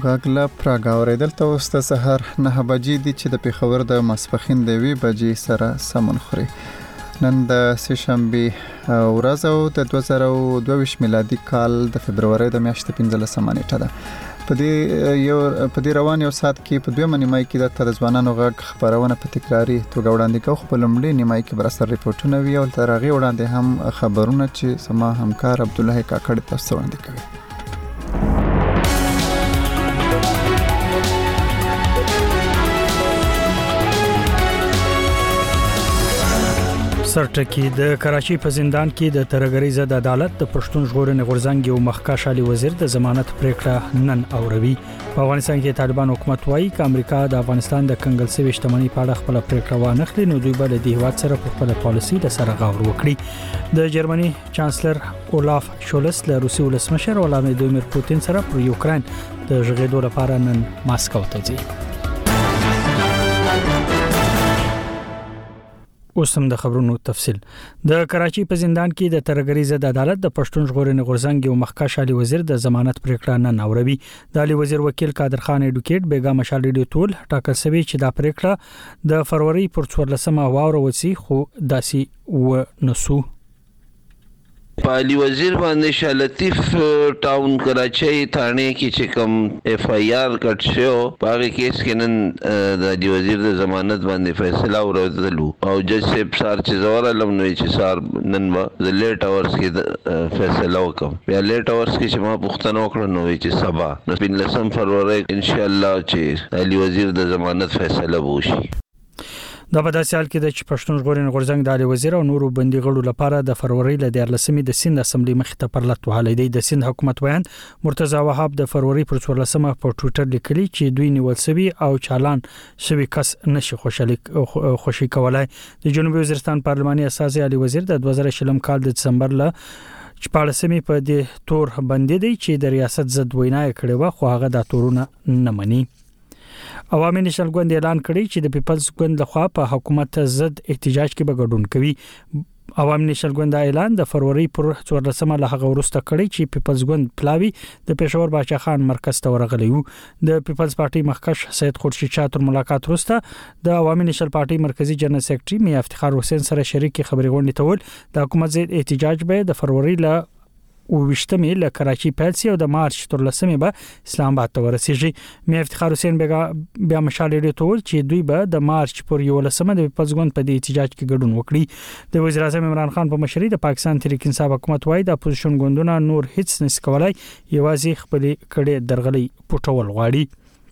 غږ له پراګ اوریدل ته اوس د سحر 9 بجې دي چې د پیښور د ماسپخین د 2 بجې سره سمون خوري. نن د سهشنبه ورځ او د 2022 میلادي کال د فبرवरी د میاشتې 15 نیټه ده. په دې روان یو سات کې په دوه نیمای کې د ځوانانو غږ خبرونه په تکراری توګه وړاندې کوي. خپل لمړی نیمای کې برسر ریپورتونه وی او تر هغه وړاندې هم خبرونه چې سما همکار عبد الله کاکړ تاسو وړاندې کوي. سرټکی د کراچي په زندان کې د ترګری ضد عدالت د پښتون ژغورنې غورځنګ یو مخکښ علي وزیر د ضمانت پریکړه نن اوروي. په افغانستان کې طالبان حکومت وایي چې امریکا د افغانستان د کنګل سوي شتمنۍ په اړه خپل پریکړه وانخلي نو دوی به د هیواد سره په خپل پالیسي د سره غور وکړي. د جرمني چانسلر اولاف شولس له روسي ولسمشر ولادیمیر پوتین سره پر یوکرين د ژغېدو لپاره نن ماسکو ته ځي. اوسم د خبرونو تفصيل. د کراچي په زندان کې د ترګری ضد عدالت د پښتون ژغورنې غورځنګ یو مخکښ علي وزیر د ضمانت پریکړه نن اوروي. د علي وزیر وکیل قادر خان اډوکیټ بیګا مشال ریډیو ټول ټاکل سوي چې دا پریکړه د فروری پر 14 واوره وسی خو داسي و نسو. علي وزیر باندې شاه لطیف ټاون کراچۍ تھانه کې چې کوم اف آی آر کټ شو په کیس کې نن د علي وزیر د ضمانت باندې فیصله ورغلو او جج صاحب سار چې زوړ علم نو چې سار نن د لیټ اورز کې فیصله وکم بیا لیټ اورز کې چې ما پښتنه وکړ نو چې سبا نو 15 فروری ان شاء الله چې علي وزیر د ضمانت فیصله وشي. دا په داسې حال کې د پښتون ژغورنې غورځنګ د علي وزیر او نورو بندي غړو لپاره د فروری ل 14 د سند اسمبلی مخ ته پرلط وهلې دی. د سند حکومت بیان مرتضی وهاب د فروری پر 14 په ټوئیټر لیکلی چې دوی نیول سوي او چالان شوی کس نشي خوشی کولای. د جنوبي وزیرستان پارلماني اساسي علي وزیر د 2020 کال د دسمبر ل 14 په د تور باندې دی چې د ریاست ضد وینا کړې و خو هغه د تورونه نه مني. عوامي نشل ګوند اعلان کړی چې د پیپلز ګوند لخوا په حکومت ضد احتجاج کې به ګډون کوي. عوامي نشل ګوند اعلان د فروری پر 14 له هغه وروسته کړی چې پیپلز ګوند پلاوی د پېښور باچا خان مرکز ته ورغلی وو. د پیپلز پارټي مخکښ سید خورشید شاه تر ملاقات وروسته د عوامي نشل پارټي مرکزی جنرال سیکریټري میا افتخار حسین سره شریک خبري غونډه تول د حکومت ضد احتجاج به د فروری له او وشتمه له کراچي پیلسي او د مارچ تر لسمه به اسلام آباد ته ورسیږي. میا افتخار حسین بیا مشال لري ټول چې دوی به د مارچ پر 11 د پزګون په دې احتجاج کې ګډون وکړي. د وزیر اعظم عمران خان په مشرۍ د پاکستان تحریک انصاف حکومت وایي د اپوزیشن ګوندونو نور هیڅ نس کولای یوازې خپل کړي درغلي پټول غواړي.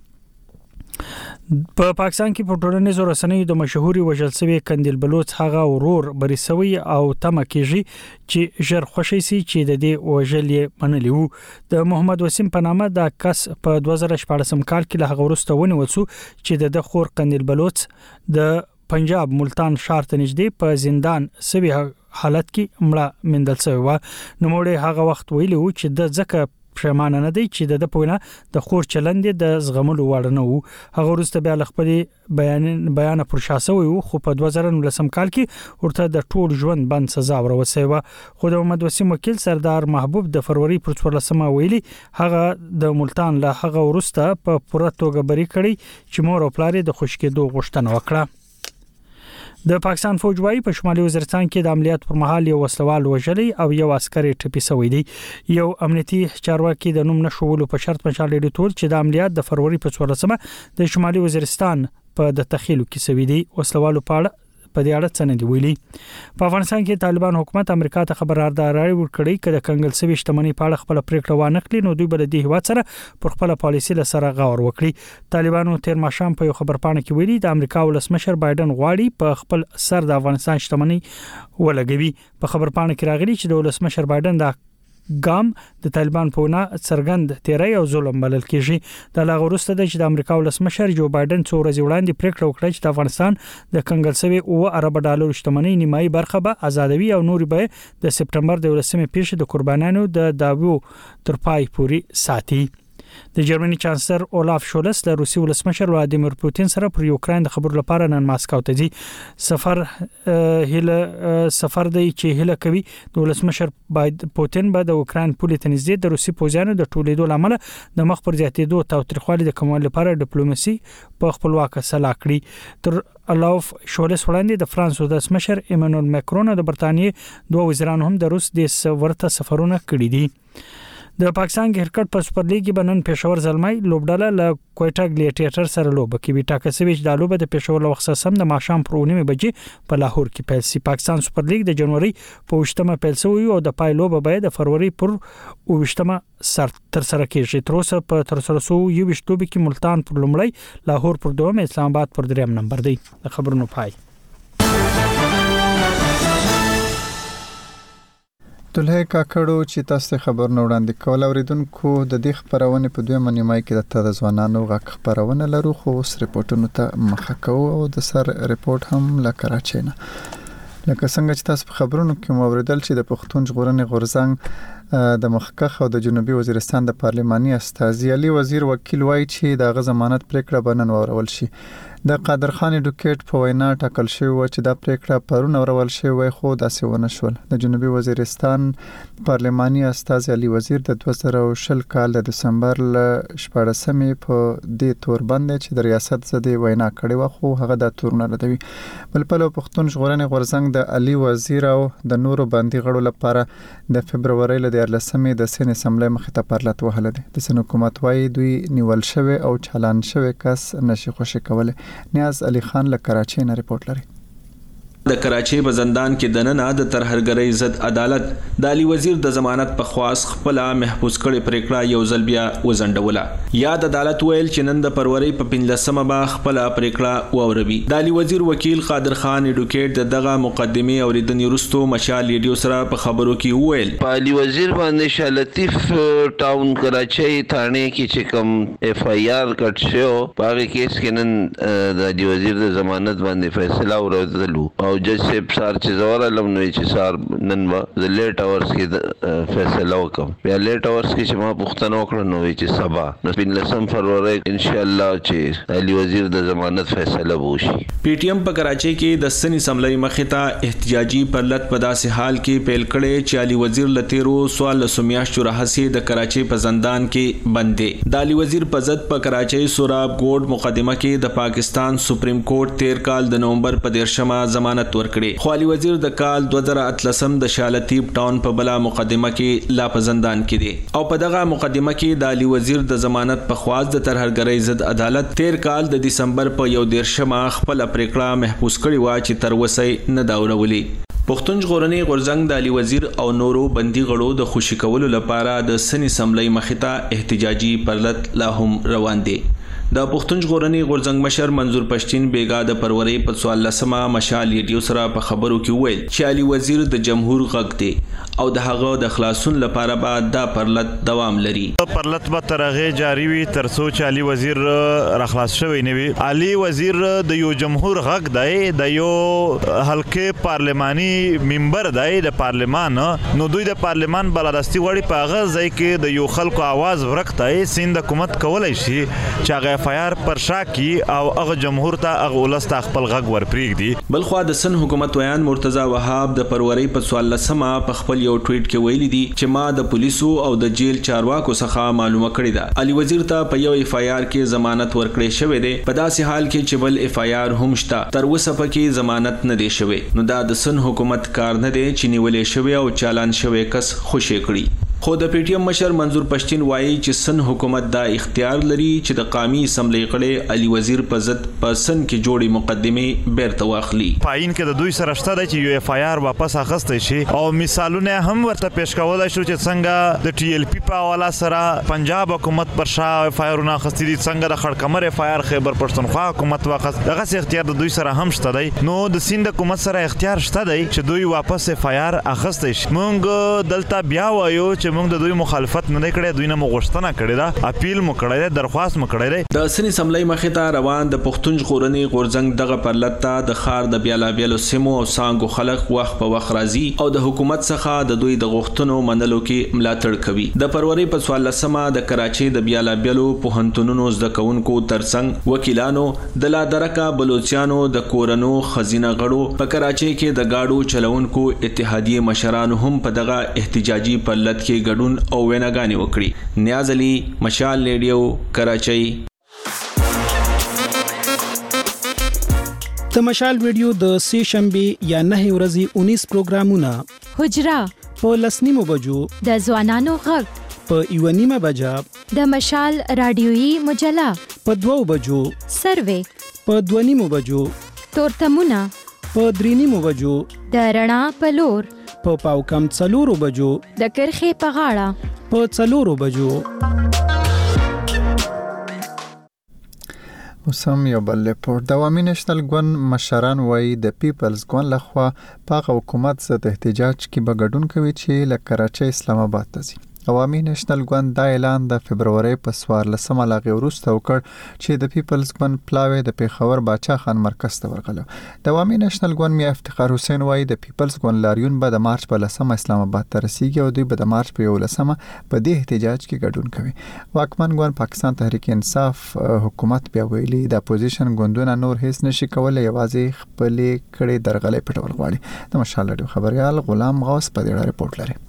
په پاکستان کې په ټولنیزو رسنیو د مشهوري وژل شوی کندیل بلوچ هغه ورور بریسوي او تمه کیږي چې ژر خوشي سي چې د دې وژلې منلی وو. د محمد وسیم په نامه د کس په 2014 کال کې له هغه وروسته ونیول شو چې د خور کندیل بلوچ د پنجاب ملتان شهر ته نږدې په زندان سوي حالت کې مړه مندل شوی و. نو موږ هغه وخت ویلو چې د ځکه پښیمانه نه دی چې د پوینه د خور چلند د زغملو وړ نه وو. هغه وروسته بیا خپل بیان پر شاسو وو خو په 2019 کال کې ورته د ټول ژوند بند سزا ورسوي و. خو د محمد وسیم وکیل سردار محبوب د فروری پر 14 ویلي هغه د ملتان له هغه وروسته په پوره توګه بری کړی چې مور او پلار د خوشکېدو غوښتنه وکړه. د پاکستان فوج وايي په شمالي وزیرستان کې د عملیات پر مهال یو وسلوال وژلی او یو عسکري ټپي شوی دی. یو امنیتي چارواکي د نوم نشولو په شرط مشال لري ټول چې د عملیات د فروری په 14 د شمالي وزیرستان په د تخیلو کې شوی دی. وسلوالو په دې اړه څه نه دی ویلي. په افغانستان کې طالبان حکومت امریکا ته خبرداري ورکړي چې د کنګل سوي شتمنۍ په اړه خپل پریکړه وانخلي نو دوی بل د هیواد سره پر خپل پالیسي سره غور وکړي. طالبانو تیر ماښام په یو خبرپاڼه کې ویلي د امریکا ولسمشر بایدن غواړي په خپل سر د افغانستان شتمنۍ ولګوي. په خبرپاڼه کې راغلي چې د ولسمشر بایدن د ګام د طالبان په وینا څرګند تیری او ظلم بلل کیږي. د لاغ وروسته د امریکا ولسمشر جو بایدن څو ورځې وړاندې پریکړه وکړه چې د افغانستان د کنګل سوي او ارب ډالر شتمنۍ نیمایي برخه به آزادوي او نور به د سپټمبر د 11 پیښې د قربانانو د داوو تر پای پوري ساتي. د جرمني چانسلر اولاف شولس له روسي ولسمشر ولادیمیر پوتین سره پر یوکرين د خبرو لپاره نن ماسکو ته ځي. سفر دی چې هله کوي د ولسمشر پوتین به د اوکرين پولې ته نږدې د روسي پوځیانو د ټولیدو لامل د مخ پر زیاتېدو تاوتریخوالي د کمول لپاره ډیپلوماسي په خپلواکه سلا کړی. تر اولاف شولس وړاندې د فرانس ولسمشر ایمانوئل ماکرون او د برتانیې دوه وزیرانو هم د روس د ورته سفرونه کړي دي. د پاکستان کرکټ په سپر لیګ کې بنن پېښور زلمۍ لوبډاله له کوټا ګلیټیټر سره لوب کوي. ټاکسوي چې د لوبه د پېښور له وخت سم د ماښام پر 9 بجې په لاهور کې پیل شي. پاکستان سپر لیګ د جنوري په 8مه پیل شوی او د پای لوبه به د فروری پر 8مه تر سره کېږي. تر اوسه په تر سره سو یو وشتوب کې ملتان پر لومړی، لاهور پر دوم، اسلام آباد پر دریم نمبر دی. د خبرونو پای. دلته کاکړو چې تاسو خبر نه وړاندې کول اوریدونکو د دې خبرونه په دویمه نیمای کې د ځوانانو غږ خبرونه لرو، خو اوس ریپورتونو ته مخه کوو او د سر ریپورت هم له کراچۍ نه. لکه څنګه چې تاسو په خبرونو کې مو اوریدل چې د پښتون ژغورنې غورځنګ د مخکخ او د جنوبي وزیرستان د پارلماني استازي علي وزیر وکیل وایي چې د ضمانت پریکړه بنن ورول شي. د قادر خان اډوکیټ په وینا ټاکل شوی و چې دا پریکړه پرون ورول شوی خو داسې ونه شول. د جنوبي وزیرستان پارلماني استازي علي وزیر د 2020 کال د دسمبر ل 14مې په دې تور باندې چې د ریاست زده وینا کړې و خو هغه د تورونه ردوي. بل په پښتون ژغورنې غورځنګ د علي وزیر او د نورو باندې غړو لپاره د فبرवरी ل 14مې د سن اسمبلی مخې ته پرلط وهله دي. د سن حکومت وايي دوی نیول شوی او چالان شوی کس نشي خوشي کوله. نیاز علي خان له کراچۍ نه ریپورت لري. د کراچۍ په زندان کې د نن د ترهرګرۍ ضد عدالت د علي وزیر د ضمانت په خواص خپل محفوظ کړي پریکړه یو ځل بیا وزندوله. یا د عدالت ویل چې نن د فروری په 15مه با خپل پریکړه ووروي. د علي وزیر وکیل قادر خان اډوکیټ دغه مقدمه اوریدنې وروسته مشال ریډیو سره په خبرو کې ویل په علي وزیر باندې شاه لطیف ټاون کراچۍ تھانه کې چې کوم اف آی آر کټ شو په هغه کیس کې نن د علي وزیر د ضمانت باندې فیصله ورولو او جج صاحب سار چې زوره لمنوي چې سار نن د لیټ اورز کې فیصله وکم. بیا لیټ اورز کې چې ما پوښتنه وکړه نو چې سبا نو 15 فروری ان شاء الله چې علي وزیر د ضمانت فیصله وشي. پی ټی ایم په کراچۍ کې د سن اسمبلی مخې ته احتجاجي پرلط په داسې حال کې پیل کړي چې علي وزیر لتیرو سوال سمیاشتو راهسي د کراچۍ په زندان کې بندي. د علي وزیر په ضد په کراچۍ سوراب ګورډ مقدمه کې د پاکستان سپریم کورټ 13 کال د نومبر په 13مه ضمانت ورکړي. خو علي وزیر د کال 2018 د شاه لطیف ټاون په بلا مقدمه کې لا په زندان کې دي او په دغه مقدمه کې د علي وزیر د ضمانت په خواص د ترهرګرۍ ضد عدالت 13 کال د دسمبر په 1 خپل پریکړه محفوظ کړي و چې تر وسه نه داورولي. پښتون ژغورنې غورځنګ د علي وزیر او نورو بندي غړو د خوشي کولو لپاره د سن اسمبلی مخې ته احتجاجي پرلط لا هم روان دي. د پښتون ژغورنې غورځنګ مشر منظور پښتين بیګا د فروری په 14مه مشال ریډیو سره په خبرو کې ویل چې علي وزیر د جمهور غږ دی او د هغه د خلاصون لپاره به دا پرلط دوام لري. پرلط به ترغه جاری وي تر څو چې علي وزیر را خلاص شوی نه وي. علي وزیر د یو جمهور غږ دی، د یو حلقه پارلماني ممبر دی د پارلمان. نو دوی د پارلمان بلادستی وړي په هغه ځای کې د یو خلکو आवाज ورکړي سیند حکومت کولای شي چې هغه فایار پر شاکی او هغه جمهور ته هغه ولست خپل غږ ورپریږدي. بلخو د سن حکومت ویان مرتضی وهاب د فروری په 14مه په خپل یو ټویټ کې ویلي دي چې ما د پولیسو او د جیل چارواکو څخه معلومه کړې ده علي وزیر ته په یو اف آی آر کې ضمانت ورکړې شوې ده په داسې حال کې چې بل اف آی آر هم شته تر اوسه پکې ضمانت نه دی شوی. نو دا د سن حکومت کار نه دی چې نیولې شوی او چالان شوی کس خوشی کړي. خو د پی ټی ایم مشر منظور پښتين وایي چې سن حکومت دا اختیار لري چې د قومي اسمبلی غړي علي وزیر په ضد په سن کې جوړي مقدمه بیرته واخلي. پاین کې د دوی سره شته دی چې یو اف آی آر واپس اخیستل شي او مثالونه هم ورته پیش کولای شو چې څنګه د ټی ایل پی په حواله سره پنجاب حکومت پر شاه اف آی آرونه اخیستي دي، څنګه د خړکمر اف آی آر خیبر پښتونخوا حکومت واخیست. دغه اختیار د دوی سره هم شته دی. نو د سیند حکومت سره اختیار شته دی چې دوی واپس اف آی آر اخیستل شي. مونږ دلته بیا وایو چې چې موږ د دوی مخالفت نه کړی، دوی نه مو غوښتنه کړې ده، اپیل مو کړی دی، درخواست مو کړی دی. د سنې سملای مخې ته روان د پښتون ژغورنې غورځنګ دغه پرلته د ښار د بیلابیلو سیمو او څانګو خلک وخت په وخت راځي او د حکومت څخه د دوی د غوښتنو منلو کې ملاتړ کوي. د فروری په 14مه د کراچۍ د بیلابیلو پوهنتونونو زده کوونکو ترڅنګ وکیلانو د لادرکه بلوچستانو د کورنو خزینه غړو په کراچۍ کې د گاډو چلوونکو اتحادیې مشرانو هم په دغه احتجاجي پرلت کې ګډون او ویناګانې وکړي. نیاز علي، مشال ریډیو، کراچۍ. د مشال ویډیو د سې شنبه یا 9 ورځې 19 پروګرامونه: حجره په 10:30 بجو، د ځوانانو غږ په 1:30 بجا، د مشال رادیويي مجله په 2 بجو، سروې په 2:30 بجو، تورتمونه په 3:30 بجو، د رڼا په لور په پاوکم 4 بجو، د کرخې په غاړه په 4 بجو. اوسم یو بل رپورټ. د عوامي نېشنل ګوند مشران وایي د پیپلز ګوند لخوا په حکومت ضد احتجاج کې به ګډون کوي چې له کراچۍ اسلام آباد ته ځي. عوامي نېشنل ګوند دا اعلان د فبرवरी په 14مه لاغې وروسته وکړ چې د پیپلز ګوند پلاوی د پیښور باچا خان مرکز ته ورغلو. د عوامي نېشنل ګوند میا افتخار حسین وایي د پیپلز ګوند لاریون به د مارچ په 10مه اسلام آباد ته رسیږي او دوی به د مارچ په 11مه په دې احتجاج کې ګډون کوي. واکمن ګوند پاکستان تحریک انصاف حکومت بیا ویلي د اپوزیشن ګوندونه نور هیڅ نشي کولای، یوازې خپل کړي درغلې پټول غواړي. د مشال رادیو خبريال غلام غوث په دې رپورټ لري.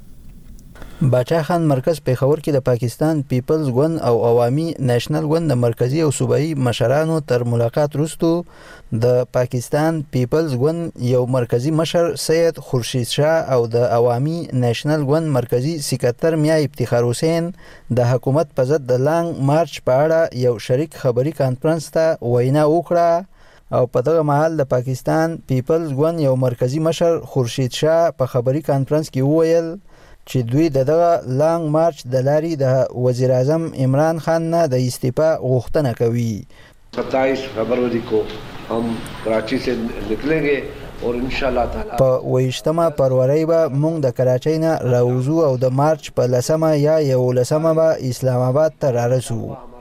باچا خان مرکز پیښور کې د پاکستان پیپلز ګوند او عوامي نېشنل ګوند د مرکزی او صوبایي مشرانو تر ملاقات وروسته د پاکستان پیپلز ګوند یو مرکزی مشر سید خورشید شاه او د عوامي نېشنل ګوند مرکزی سکرټر میا افتخار حسین د حکومت په ضد د لانګ مارچ په اړه یو شریک خبري کانفرنس ته وینا وکړه او په دغه مهال د پاکستان پیپلز ګوند یو مرکزی مشر خورشید شاه په خبري کانفرنس کې وویل چې دوی دغه لانګ مارچ د لاري د وزیر اعظم عمران خان نه د استعفا غوښتنه کوي. 27 فروری کو हम कराची से निकलेंगे और इंशाल्लाह تعالی په 28 فروری به موږ د کراچۍ نه راوځو او د مارچ په 10مه یا 11مه به اسلام آباد ته رارسو.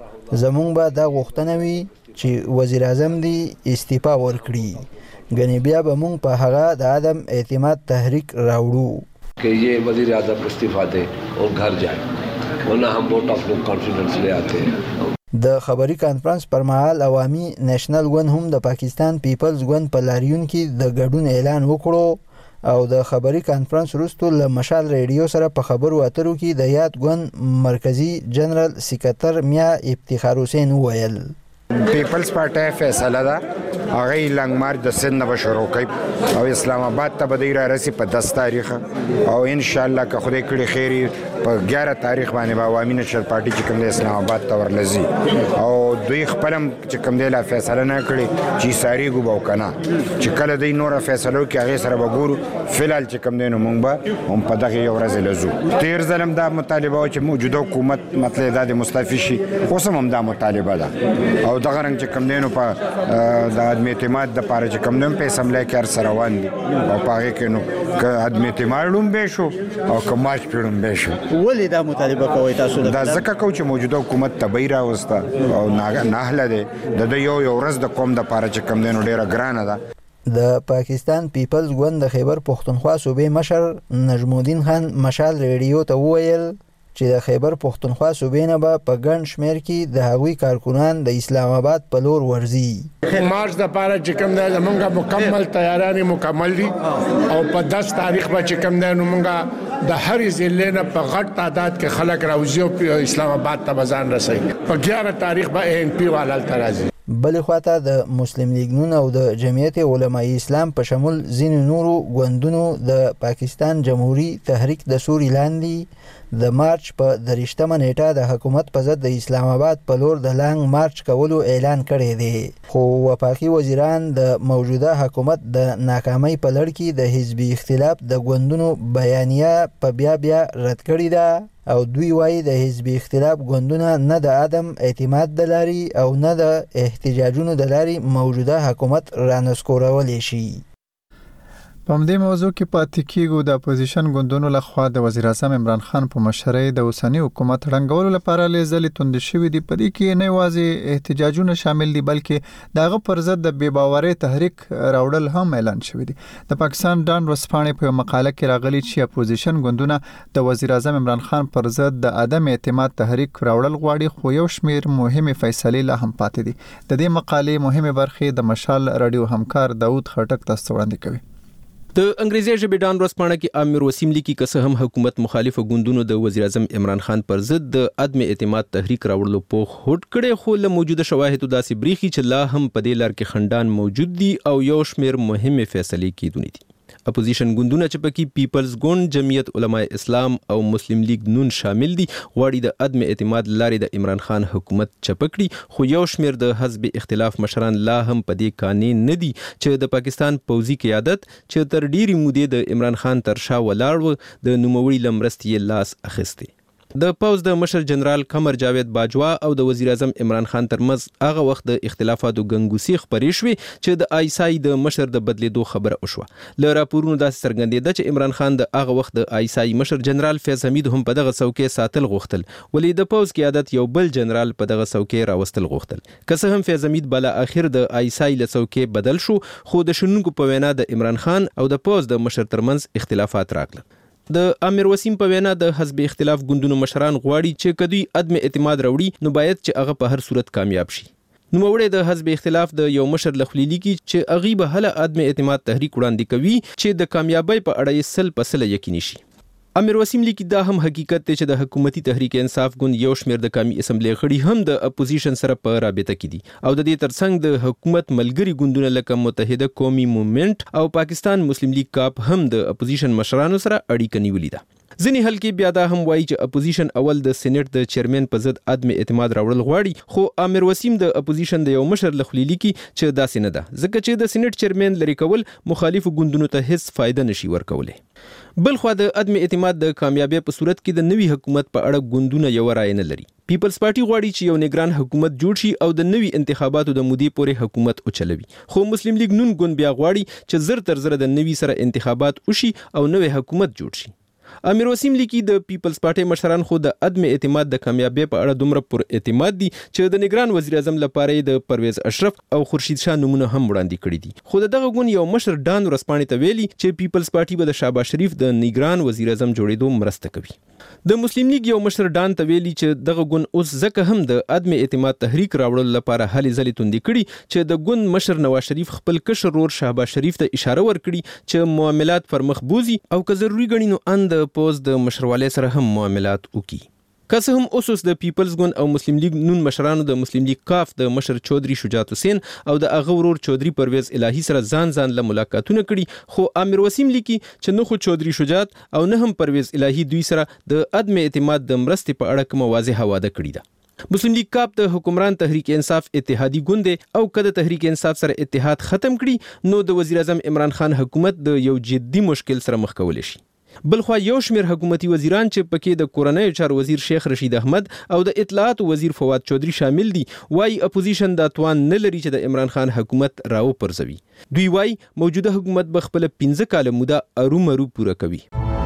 زموږ به دا غوښتنه وي چې وزیر اعظم دی استعفا ورکړي، ګنې بیا به موږ په هغه د عدم اعتماد تحریک راوړو कि ये वजीर आज़म इस्तीफा दे और घर जाए, वरना हम वोट ऑफ नो कॉन्फिडेंस ले आते हैं. د خبري کانفرنس پر مهال عوامي نېشنل ګوند هم د پاکستان پیپلز ګوند په لاریون کې د ګډون اعلان وکړو او د خبري کانفرنس وروسته له مشال ریډیو سره په خبرو اترو کې د یاد ګوند مرکزی جنرال سکرټر میا افتخار حسین وویل پیپلز پارټي فیصله ده هغه لنګ مارچ د سند به شروع کوي او اسلام آباد ته به دی را رسي په 10 تاریخ او ان شاء الله که خدای کړي خیری په 11 تاریخ باندې به عوامي نېشنل پارټي چې کوم د اسلام آباد ته ورلزي او دوی خپلم چې کوم دی لا فیصله نه کړي چې ساری ګو بو کنه چې کله دی نور فیصله کوي هغه سره به ګورو. فلال چې کوم دی نو مونږ به هم په دغه یو ورځ لزو. تیر ظلم دا مطالبه چې موجوده حکومت مطلب د مستعفي شي، اوس هم دا مطالبه ده او دغه رنګ چې کوم دی نو په د عدم اعتماد د پاره چې کوم نن په اسمبلی کې هر سره روان دي او پاره کې نو که عدم اعتماد لوم به شو او کماش پیړم به شو. ولې دا مطالبه کوي تاسو؟ دا ځکه کو چې موجوده حکومت تبعی راوسته او ناهله ده د یو ورځ د قوم د پاره چې کوم دی نو ډیره ګرانه ده. د پاکستان پیپلز ګوند د خیبر پښتونخوا صوبې مشر نجم الدین خان مشال ریډیو ته وویل چې د خیبر پښتونخوا صوبې نه به په ګڼ شمیر کې د هغوی کارکونان د اسلام آباد په لور ورځي. مارچ د پاره چې کوم دی زمونږ مکمل تیارانې مکمل دي او په 10 تاریخ به چې کوم دی نو مونږ د هر ضلع نه په غټ تعداد کې خلک راوځي او اسلام آباد ته ځان رسوي. په 11 تاریخ به ANP والال ته راځي. بلې خواته د مسلم لیگ نون او د جمعیت علماء اسلام په شمول ځینو نورو ګوندونو د پاکستان جمهوریت تحریک د سوري لاندې د مارچ په 30مه نیټه د حکومت په ضد د اسلام آباد په لور د لانګ مارچ کولو اعلان کړی دی، خو وفاقي وزیران د موجوده حکومت د ناکامۍ په لړ کې د حزبي اختلاف د ګوندونو بیانیه په بیا رد کړې ده او دوی وایي د حزبي اختلاف ګوندونه نه د عدم اعتماد د لاري او نه د احتجاجونو د لاري موجوده حکومت رانسکورولی شي. په دې موضوع کې پاتې کېږو. د اپوزیشن ګوندونو لخوا د وزیر اعظم عمران خان په مشرۍ د اوسنی حکومت ړنګولو لپاره لېږلې توندې شوې دي. په دې کې نه یوازې احتجاجونه شامل دي بلکې دغه پر ضد د بې باورۍ تحریک راوړل هم اعلان شوی دی. د پاکستان ډان ورځپاڼې په مقاله کې راغلي چې اپوزیشن ګوندونه د وزیر اعظم عمران خان پر ضد د عدم اعتماد تحریک راوړل غواړي، خو یو شمېر مهمې فیصلې لا هم پاتې دي. د دې مقالې مهمه برخه د مشال رادیو همکار داوود خټک تاسو وړاندې کوي. د انګریزي ژبې ډان ورځپاڼه کې امیر وسیم لیکي که څه هم حکومت مخالف ګوندونو د وزیر اعظم عمران خان پر ضد د عدم اعتماد تحریک راوړلو په هوډ کړي، خو له موجوده شواهدو داسې بریخي چې لا هم په دې لار کې خندان موجود دي او یو شمېر مهمه فیصلې کېدونې دي. اپوزیشن ګوندونه چې پکې پیپلز ګوند، جمعیت علماء اسلام او مسلم لیگ نون شامل دي، غواړي د عدم اعتماد لارې د عمران خان حکومت چپکړي، خو یو شمېر د حزب اختلاف مشران لا هم په دې قانع نه دي چې د پاکستان پوځي قیادت چې تر ډیرې مودې د عمران خان تر شا ولاړ و، د نوموړي لمرستې لاس اخیستی. د پوز د مشر جنرال قمر جاوید باجوا او د وزیر اعظم عمران خان ترمنځ هغه وخت د اختلافاتو ګنګوسي خبرې شوې چې د آیسای د مشر د بدلیدو خبره وشوه. له راپورونو داسې څرګندېده چې عمران خان د هغه وخت د آیسای مشر جنرال فیض حمید هم په دغه څوکۍ ساتل غوښتل، ولې د پوز قیادت یو بل جنرال په دغه څوکۍ راوستل غوښتل. که څه هم فیض حمید بالا اخر د آیسای له څوکۍ بدل شو، خو د شنونکو په وینا د عمران خان او د پوز د مشر ترمنځ اختلافات راغله. د امیر وسیم په وینا د حزب اختلاف ګوندونو مشران غواړي چې کدوې عدم اعتماد راوړي نو باید چې هغه په هر صورت کامیاب شي. نوموړی د حزب اختلاف د یو مشر لخوا لیکي چې هغه به هله عدم اعتماد تحریک وړاندې کوي چې د کامیابی په اړه 100% یقیني شي. امیر وسیم لیکي دا هم حقیقت دی چې د حکومتي تحریک انصاف ګوند یو شمېر د قومي اسمبلی غړي هم د اپوزیشن سره په رابطه کې دي او د دې ترڅنګ د حکومت ملګری ګوندونه لکه متحده قومي موومېنټ او پاکستان مسلم لیگ کاپ هم د اپوزیشن مشرانو سره اړیکه نیولې ده. ځینې حلقې بیا دا هم وایي چې اپوزیشن اول د سېنات د چیرمن په ضد عدم اعتماد راوړل غواړي، خو امیر وسیم د اپوزیشن د یو مشر لخوا لیکي چې داسې نه ده، ځکه چې د سېنات چیرمن لري کول مخالفو ګوندونو ته هیڅ فائدہ نشي ورکولی. بل خو د عدم اعتماد د کامیابی په صورت کې د نوي حکومت په اړه ګوندونه یو رائے نه لري. پیپلز پارټي غواړي چې یو نگران حکومت جوړ شي او د نوي انتخاباتو د مودې پورې حکومت اوچلوي، خو مسلم لیگ نون ګوند بیا غواړي چې زر تر زر د نوي سره انتخابات وشي او نوې حکومت جوړ شي. امیر وسیم لیکي د پیپلز پارټي مشران خو د عدم اعتماد د کامیابی په اړه دومره پر اعتماد دي چې د نگران وزیر اعظم لپاره د پرویز اشرف او خورشید شاه نمونه هم وړاندې کړي دي. خو دغه ګوند یو مشر ډان ورځپاڼې ته ویلي چې پیپلز پارټي به د شهباز شریف د نگران وزیر اعظم جوړېدو مرسته کوي. د مسلم لیگ یو مشر ډان ته ویلي چې دغه ګوند اوس ځکه هم د عدم اعتماد تحریک راوړل لپاره هلې ځلې توندې کړي چې د ګوند مشر نواز شریف خپل کشر ورور شهباز شریف ته اشاره ورکړي چې معاملات پر مخ بوزي او که ضروري ګڼي نو ان د پوز د مشروالی سره هم معاملات وکړي. که څه هم اوس د پیپلز ګوند او مسلم لیگ نون مشرانو د مسلم لیگ کاف د مشر چودري شجاعت حسین او د هغه ورور چودري پرویز الهی سره ځان له ملاقاتونه کړي، خو امیر وسیم لیکي چې نه خو چودري شجاعت او نه هم پرویز الهی دوی سره د عدم اعتماد د مرستې په اړه کومه واضحه وعده کړې ده. مسلم لیگ کاپ د حکمران تحریک انصاف اتحادی ګوند او کله تحریک انصاف سره اتحاد ختم کړي نو د وزیر اعظم عمران خان حکومت د یو جدي مشکل سره مخ کولی شي. بلخوا یو شمیر حکومتي وزیران چې پکې د کورنۍ چارو وزیر شیخ رشید احمد او د اطلاعات وزیر فواد چودري شامل دي، وايي اپوزیشن د توان نه لري چې د عمران خان حکومت راو پرځوي. دوی وايي موجوده حکومت به خپل 15 کال موده ارومرو پوره کوي.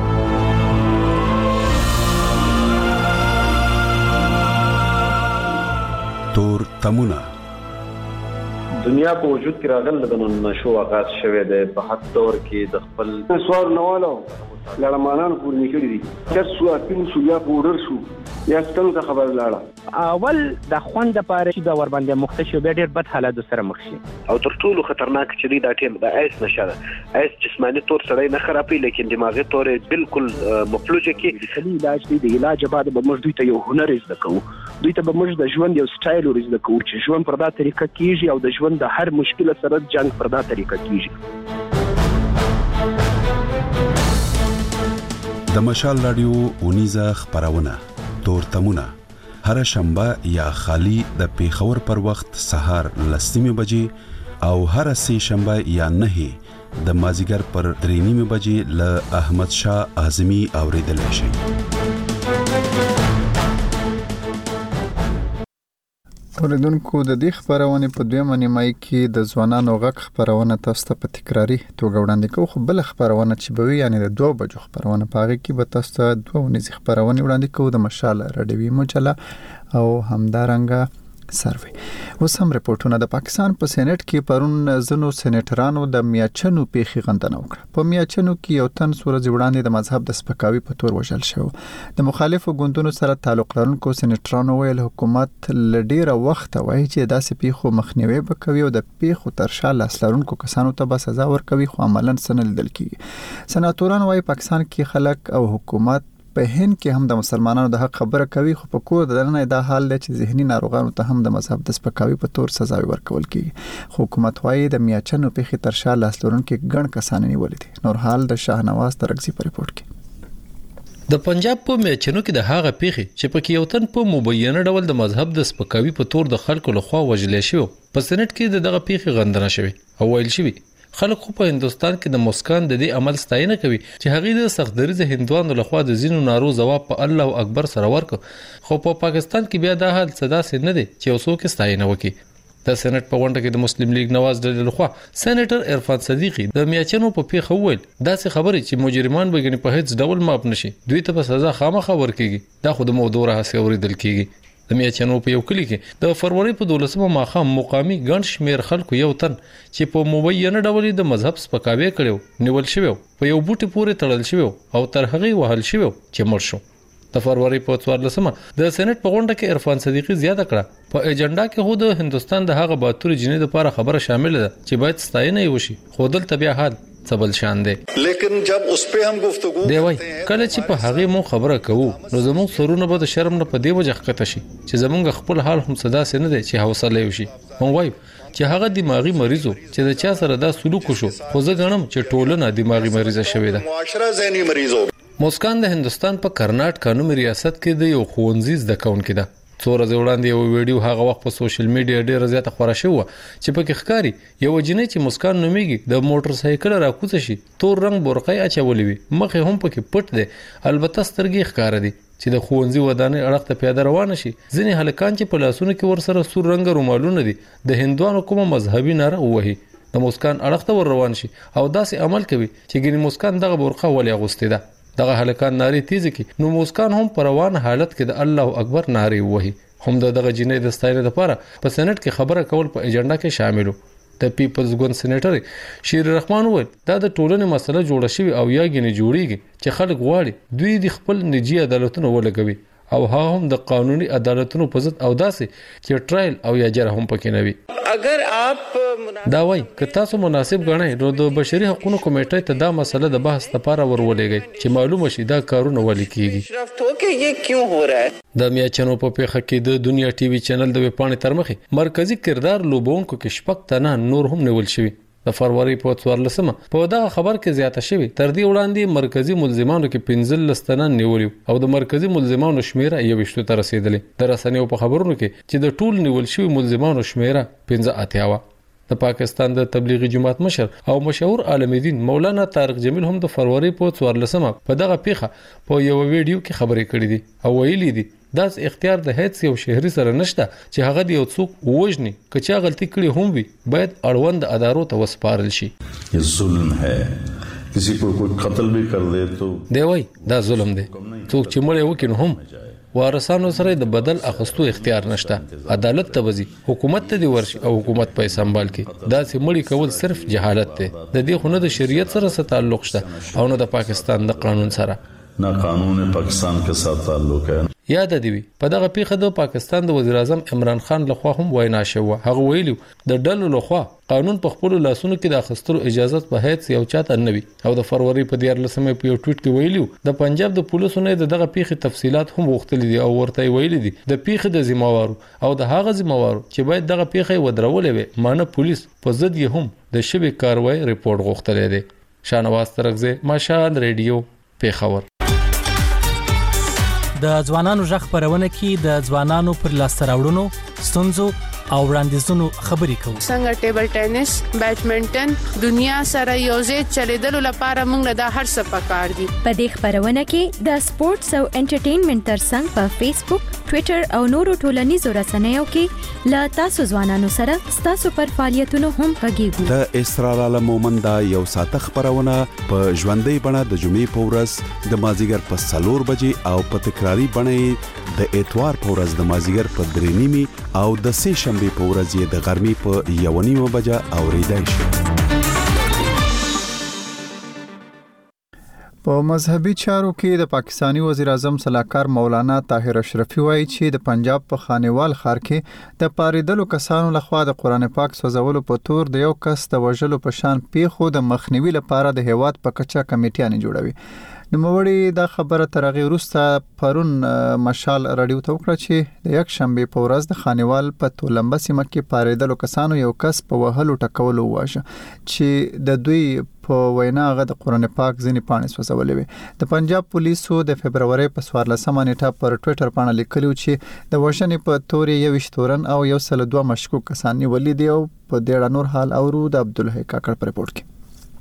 تور تمونه دنیا په وجود کې راغل د نشو آغاز شوه د په حد دور کې د خپل سوار نوالو لړمانان پور نکړي دي چې سو اپین سو یا پورر شو یا ستنو ته خبر لاړه اول د خوند لپاره چې د ور باندې مختشو به ډیر بد حالات سره مخ شي او تر ټولو خطرناک چې دا ټیم د ایس نشه ایس جسمانی تور سره نه خرابې لیکن دماغي تور بالکل مفلوجه کې علاج دی د علاج بعد به موږ دوی ته یو هنر زده کوو، دوی ته به موږ د ژوند یو سټایل ورزده کوو چې ژوند پر دا طریقه کیږي او د ژوند د هر مشکل سره جنگ پر دا طریقه کیږي. د مشال رادیو اونیزه خبرونه تور تمونه هر شنبه یا خالی د پیښور پر وخت سهار 10:00 بجې او هر سه شنبه یا 9 د مازیګر پر 3:30 بجې ل احمد شاه اعظمي اوریدل شي. اوریدونکو د دې خبرونه په دویمه نیمه کې د ځوانانو غږ خبرونه تاسو ته په تکراری توګه وړاندې کوو. خو بل خبرونه چې به وي یعنی د 2 بجو خبرونه پاره کې به تاسو ته 2 ونیزي خبرونه وړاندې کوو د مشال رادیوي مجله او همدارنګه سروي. اوس هم رپورټونه د پاکستان په سېنات کې پرون زنو سېنیټرانو د میاچنو پیخي غندنه وکړه. په میاچنو کې یو تن سورج وړاندې د مذهب د سپکاوي په تور وژل شو. د مخالفو ګوندونو سره تعلق لرونکو سېنیټرانو ویل حکومت لډیره وخت وایي چې داسې پیخو مخنیوي وکوي او د پیخو ترشا لاس لرونکو کسانو ته به سزا ورکوي، خو عملاً سن لیدل کیږي. سناتوران وایي پاکستان کې خلک او حکومت په هند کې هم د مسلمانانو د حق خبره کوي، خو په کور دننه دا حال دی چې ذهني ناروغانو ته هم د مذهب د سپکاوي په تور سزا ورکول کیږي. حکومت وايي د میاچنو پیخي ترشا لاس لرونکو ګڼ کسان نیولې دي. نور حال د شاهنواز ترغزي په ریپورت کې. د پنجاب په میاچنو کې د هغه پیخي چې پکې یو تن په مبینه ډول د مذهب د سپکاوي په تور د خلکو لخوا وژل شوی، په سېنات کې دغه پیخي غندنه شوی او ویل شوی خلک خو په هندستان کې د مسکان د دې عمل ستاینه کوي چې هغه د سختدریزه هندوانو لخوا د زینو نارو جواب په الله اکبر سره ورک، خو په پاکستان کې بیا دا حال صدا سي نه دي چې اوسو کې ستاینه وکي. د سېنات په غونډه کې د مسلم لیگ نواز ډلې لخوا سېنیټر عرفان صدیقی د میاچنو په پیښه وویل داسې خبرې چې مجرمان بګنی په هیڅ ډول معاف نشي، دوی ته په سزا خامخا ورکیږي. دا خو د موضوع راهسي اوریدل کیږي. د میاچنو په یو کلی کې د فروری په 12مه ماخام مقامی ګڼ شمیر خلکو یو تن چې په مبینه ډول د مذهب سپکاوی کړو نیول شوی، په یو بوټي پورې تړل شوی او تر هغه وهل شوی چې مړ شو. د فروری په 14مه د سېنات په غونډه کې عرفان صدیقی زیاته کړه په ایجنډا کې هو د هندستان د هغه باتوري جنې لپاره خبره شامل ده چې باید ستاینه وشي، خو دلته بیا حال سبل شان دی. لیکن جب اس پہ ہم گفتگو دی وای کله چې په هغه مو خبره کوو نو زموږ سرونه به د شرم نه په دی وجه ښکته شي چې زموږ خپل حال هم صدا سي نه دی چې حوصله وشي. مونږ وایو چې هغه دماغي مریضو چې د چا سره دا سلوک وشو، خو زه غنم چې ټولنه دماغي مریضه شوې ده. معاشره ذهني مریض هو. مسکان د هندستان په کرناټ قانون ریاست کې د یو خوندزي زده کوونکی ده. څو ورځې وړاندې یو ویډیو هغه وخت په سوشل میډیا ډیره زیاته خبره شوه چې پکې ښکاری یو جنې چې مسکان نومیږي د موټر سایکل راکوزه شي، تور رنگ بورقای اچولې وي، مخه هم پکې پټ دی، البته سترګې ښکار دي چې د خوندزي ودانې اړخ ته پیاده روان شي. ځینې هلکان چې په لاسونو کې ورسره سور رنگ رومالونه دي د هندوانو کومه مذهبي ناره وهي د مسکان اړخ ته ور روان شي او داسې عمل کوي چې ګینه مسکان دغه بورقه ولې اغوستې ده. دغه هلکان ناری تیز کی نو مسکان هم په روان حالت کې د الله اکبر ناری وهي. هم دغه جنې د ستاینې لپاره په سېنات کې خبره کول په ایجنډا کې شاملو. د پیپلز ګوند سېنیټر شیر رحمان وویل دا د ټولنې مسله جوړه شوی او یا ګینه جوړیږي چې خلک غواړي دوی د خپل نجی عدالتونو ولګوي او هغه هم د قانوني عدالتونو په ضد او داسې چې ټرایل او یا جره هم پکې نه وي. اگر آپ دا وای که تاسو مناسب غنئ نو د بشري حقوقو کمیټې ته دا مسله د بحث لپاره ورولېږي چې معلومه شي دا کارونه ولې کیږي. د میاچنو په پیښه کې د دنیا ټي وي چینل د وپاڼې تر مخې مرکزی کردار لوبونکو کې شپږ تنه نور هم نیول شوی. د فروری په 14مه په دغه خبر کې زیاته شوی. تر دې وړاندې مرکزی ملزمانو کې 15 تنه نیول او د مرکزی ملزمانو شمیره 21 ته رسیدلې. د رسنیو په خبرونو کې چې د ټول نیول شوی ملزمانو شمیره 15 و. د پاکستان د تبلیغي جماعت مشر او مشهور عالم دین مولانا طارق جمیل هم د فروری په 14مه په دغه پیښه په یو ویډیو کې خبرې کړې دي او ویلي دي داس اختیار د هیڅ یو شهري سره نشته چې هغه د یو څوک وژني که چا غلطي کړې هم وي باید اړوند ادارو ته وسپارل شي. ظلم ہے کسی کو کوئی قتل بھی کر دے تو دی وای دا ظلم دی. څوک چې مړ وکړي هم وارثانو سره د بدل اخستو اختیار نشته. عدالت ته وزي حکومت ته دی ورشي او حکومت په سنبال کې دا سه مړی کول صرف جهالت دی. د دې خونه د شریعت سره تعلق شته او نه د پاکستان د قانون سره. نه قانون پاکستان کے ساتھ تعلق ہے. یاد دی په دغه پیښه د پاکستان د وزیر اعظم عمران خان لخوا هم وینا شوه. هغه ویلو د ډلو لخوا قانون په خپل لاسونو کې د اخسترو اجازه په هیڅ یو چاته نه وي. او د فروری په 14مه په یو ټویټ کې ویلو د پنجاب د پولیسو نه دغه پیښه تفصيلات هم وغوښتل دي او ورته ویلي دي د پیښه د ذمہوارو او د هغه ذمہوارو چې باید دغه پیښه ودرولې وي مانه پولیس په ضد یې هم د شبي کاروای ریپورت غوښتل دي. شاهنواز ترغزه مشال ریډیو پیښور. د ځوانانو ژغ خبرونه کې د ځوانانو پر لاسته راوړنو ستونزو او وړاندیزونو خبرې کوو. څنګه ټیبل ټینس، بیډمنټن، دنیا سره یوځای چلیدلو لپاره موږ له هر څه پکار دي. په دې خبرونه کې د سپورتس او انټرټینمنټ ترڅنګ په فیسبوک، ټوئیټر او نورو ټولنیزو رسنیو کې له تاسو ځوانانو سره ستاسو پر فعالیتونو هم غږیږو. د اسرار عالم مومند یو ساعت خبرونه په ژوندۍ بڼه د جمعې په ورځ د مازیګر په 4 بجې او په تکراری بڼه د اتوار په ورځ د مازیګر په 3:30 او د سه شنبه په ورځ د غرمې په 1:30 بجې اوریدای شي. په مذهبي چارو کې د پاکستانی وزیر اعظم صلاحکار مولانا طاهر اشرفي وایي چې د پنجاب په خانیوال ښار کې د پاریدلو کسانو لخوا د قران پاک سوځولو په تور د یو کس د وژلو په شان پیښو د مخنیوي لپاره د هیواد په کچه کمیټیانې جوړوي. نوموړي دا خبره تر هغه وروسته پرون مشال رادیو ته وکړه چې د یک شنبه په ورځ د خانیوال په تولمبه سیمه کې پاریدلو کسانو یو کس په وهلو ټکولو واشه چې د دوی په وینا هغه د قران پاک ځینې پاڼې سوځولې وي. د پنجاب پولیسو د فبرवरी په 14 نیټه پر ټوئیټر باندې لیکلو چې د وژنې په تورې 21 تورن او 102 مشکوک کسان نیولې دي او په ډېر نور حال اورو د عبدالحی کاکړ پر رپورت کې.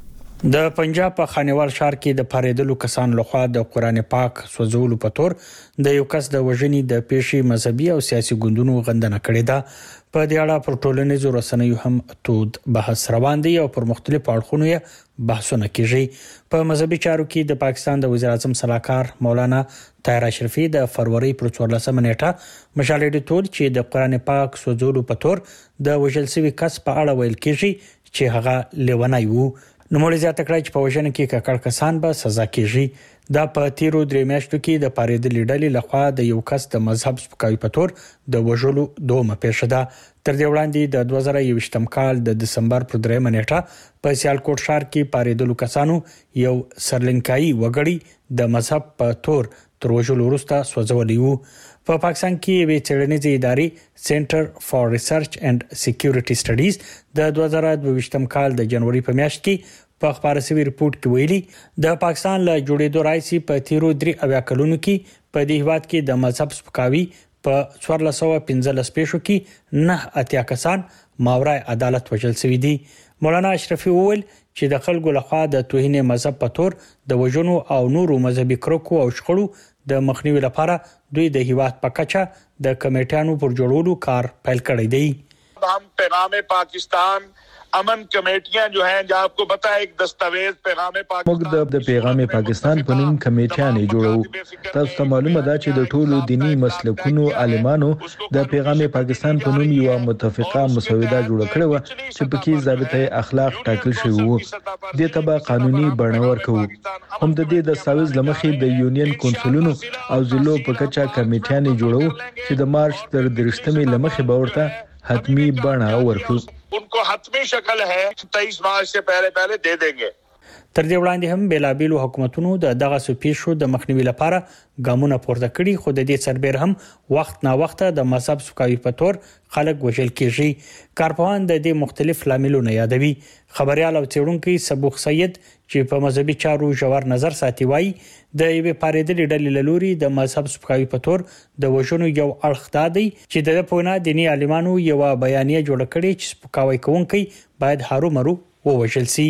د پنجاب په خانیوال ښار کې د پاریدلو کسانو لخوا د قران پاک سوځولو په تور د یو کس د وژنې د پیښې مذهبي او سیاسي ګوندونو غندنه کړې ده. په دې اړه پر ټولنیزو رسنیو هم تود بحث روان دی او پر مختلفو اړخونو یې بحثونه کیږي. په مذهبي چارو کې د پاکستان د وزیر اعظم صلاحکار مولانا طاهر اشرفي د فروری پر 14 نیټه مشالې ټول چې د قران پاک سوځولو په تور د وژل شوی کس په اړه ویل کیږي چې هغه لیونی وو. نوموړي زیاته کړی چې په وژنه کې ککړ کسان به سزا کیږي. دا په تیرو 3 میاشتو کې د پاریدلې ډلې لخوا د یو کس د مذهب سپکاوي په تور د وژلو دومره پیښه ده. تر دې وړاندې د 2021 کال د دسمبر پر 3 نیټه په سیالکوټ ښار کې پاریدلو کسانو یو سرلنکایي وګړي د مذهب په تور تر وژلو وروسته سوځولي وو. په پاکستان کې وی څېړنیزې ادارې سنټر فار ریسرچ اینڈ سکیورټي سټډیز د 2022 کال د جنوري په میاشت کې په خبره سوي ریپورت کې ویلي د پاکستان له جوړېدو راځي په تیرو 3 کلونو کې په دې هیواد کې د مذهب سپکاوي په 1415 پیښو کې 9 کسان ماورای عدالت وژل شوي دي. مولانا اشرفي وویل چې د خلکو لخوا د توهین مذهب په تور د وژنو او نورو مذهبي کرکو او شخړو د مخنیوي لپاره دوی د هیواد په کچه د کمیټانو پر جوړولو کار پیل کړی دی. हम पैगाम पाकिस्तान امن کمیټیاں جو ہیں جو آپ کو پتہ ہے ایک دستاویز پیغام پاکستان موږ د پیغام پاکستان په نوم کمیټیاں جوړو. تاسو ته معلومه ده چې د ټولو دینی مسلکونو عالمانو د پیغام پاکستان په نوم یو متفقه مسوده جوړ کړې و چې پکې ضابطه اخلاق ټاکل شوی وو. د تبع قانوني بڼور کوو. هم د دې دستاویز لمخې د یونین کونسلونو او ضلعو په کچه کمیټیاں جوړو چې د مارچ تر 30 لمخې به ورته حتمی بڼه ورکړو. उनको हतमी शक्ल है 23 मार्च से पहले दे देंगे. تر دې وړاندې هم بیلابیلو حکومتونو د دغه سپیشو د مخنیوي لپاره ګامونه پورته کړي خو د دې سربېر هم وخت نا وخت د مذهب سپکاوي په تور خلک وژل کیږي. کارپوهان د دې مختلف لاملونه یادوي. خبريال او څېړونکي سبوخ سید چې په مذهبي چارو ژور نظر ساتي وایي د یوې پاریدلې ډلې لوري د مذهب سپکاوي په تور د وژنو یو اړخ دی چې د پونا دینی عالمانو یو بیانیه جوړ کړي چې سپکاوي کوونکي باید هارو مرو ووژل شي.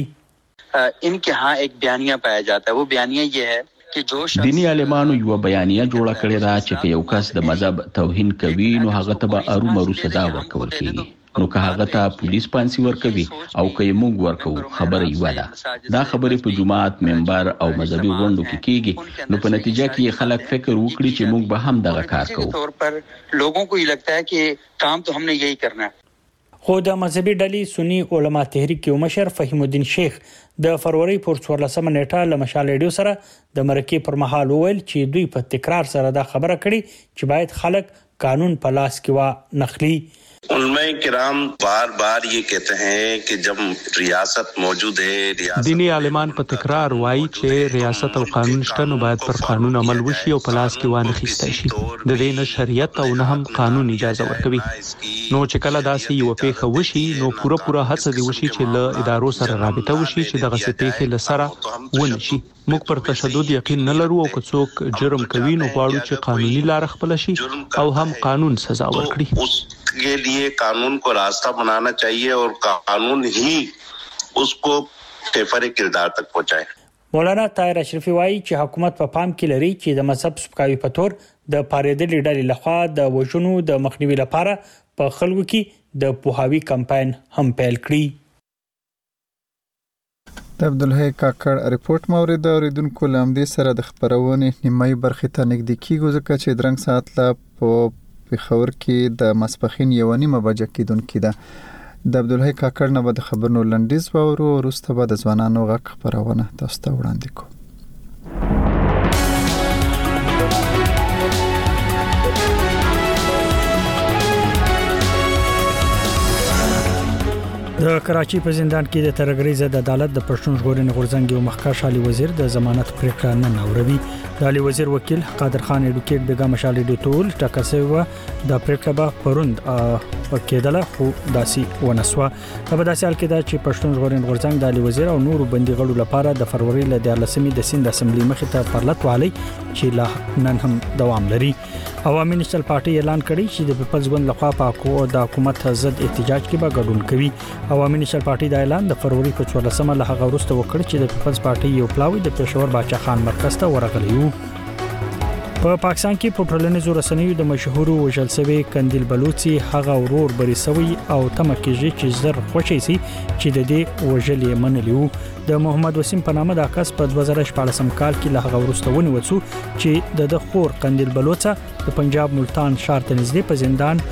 इनके यहाँ एक بیانیه पाया जाता है. वो بیانیه ये है कि जो دینی عالمانو یو بیانیه جوړه کړې ده چې یو کس د مذهب توهین کوي نو هغه ته به ارو مرو سزا ورکول کیږي. نو که هغه ته پولیس پانسي ورکوي او که یې موږ ورکو خبره یو ده. دا خبره په جماعت منبر او مذهبي غونډو کې کیږي نو په نتیجه کې خلک فکر وکړي چې موږ به هم دغه کار کوو. طور پر लोगों को ये लगता है कि काम तो हमने यही करना है. خو د مذهبي ډلې سنی علما تحریک یو مشر فهیم الدین شیخ د فروری پر 14 نیټه له مشال ریډیو سره د مرکې پر مهال ویل چې دوی په تکرار سره دا خبره کړي چې باید خلک قانون په لاس کې وا نخلي. उलमाए किराम बार बार ये कहते हैं कि जब रियासत मौजूद है دینی عالمان په تکرار وایي چې ریاست او قانون شته نو باید پر قانون عمل وشي او په لاس کې وانه خېستای شي. د دې نه شریعت او نه هم قانون اجازه ورکوي. نو چې کله داسې یو پیښه وشي نو پوره هڅه دی وشي چې له ادارو سره رابطه وشي چې دغه پیښې لسره ونشي. موږ پر تشدد یقین نه لرو او که څوک جرم کوي نو غواړو چې قانوني لار خپل شي او هم قانون سزا ورکړي. के लिए कानून को रास्ता बनाना चाहिए और कानून ही उसको तेफरे किरदार तक पहुंचाए। مولانا طاهر اشرفي وایي چې حکومت په پام کې لري چې د مذهب سپکاوي په تور د پاریدلې ډلې لخوا د وژنو د مخنیوي لپاره په خلکو کې د پوهاوی کمپاین هم پیل کړي. د عبدالحی کاکړ ریپورت مورید اوریدونکو لامدې سره د خبرونې نیمای برخې ته نږدې کیږي ځکه چې درنګ ساعت لا په خبر کې د مسپخین یو نیمه بجه کېدونکې ده. د عبدالحی کاکړ نه به د خبرونو لنډیز واورو وروسته به د ځوانانو غږ خبرونه تاسو ته وړاندې کوو. د کراچي په زندان کې د ترګری ضد عدالت د پښتون ژغورنې غورځنګ یو مخکښ عالی وزیر د ضمانت پریکړه نه نوروي. د عالی وزیر وکیل قادر خان اډوکیټ بیګا مشالې د ټول ټاکل شوی و د پریکړه به پروند کېدله خو داسي ونسوه. په داسې حال کې دا چې پښتون ژغورنې غورځنګ د عالی وزیر او نورو بندي غړو لپاره د فروری ل 14مې د سند اسمبلی مخې ته پرلط والی چې لا نن هم دوام لري. عوامي نېشنل پارټي اعلان کړی چې د پیپلز ګوند لخوا په د حکومت ضد احتجاج کې به ګډون کوي. عوامي نېشنل پارټي د اعلان د فروری په 14مه له هغه وروسته وکړ چې د پیپلز پارټي یو پلاوی د پېښور باچا خان مرکز ته ورغلی و. په پاکستان کې په ټولنیزو رسنیو د مشهور وژل شوی کندیل بلوچي هغه ورور بریسوي او تمه کېږي چې زر خوشي سي چې د دې وژلې منلی وو. د محمد وسیم په نامه د کس په 2014 کال کې له هغه وروسته ونیول شو چې د خور کندیل بلوچا د پنجاب ملتان شهر ته نږدې په زندان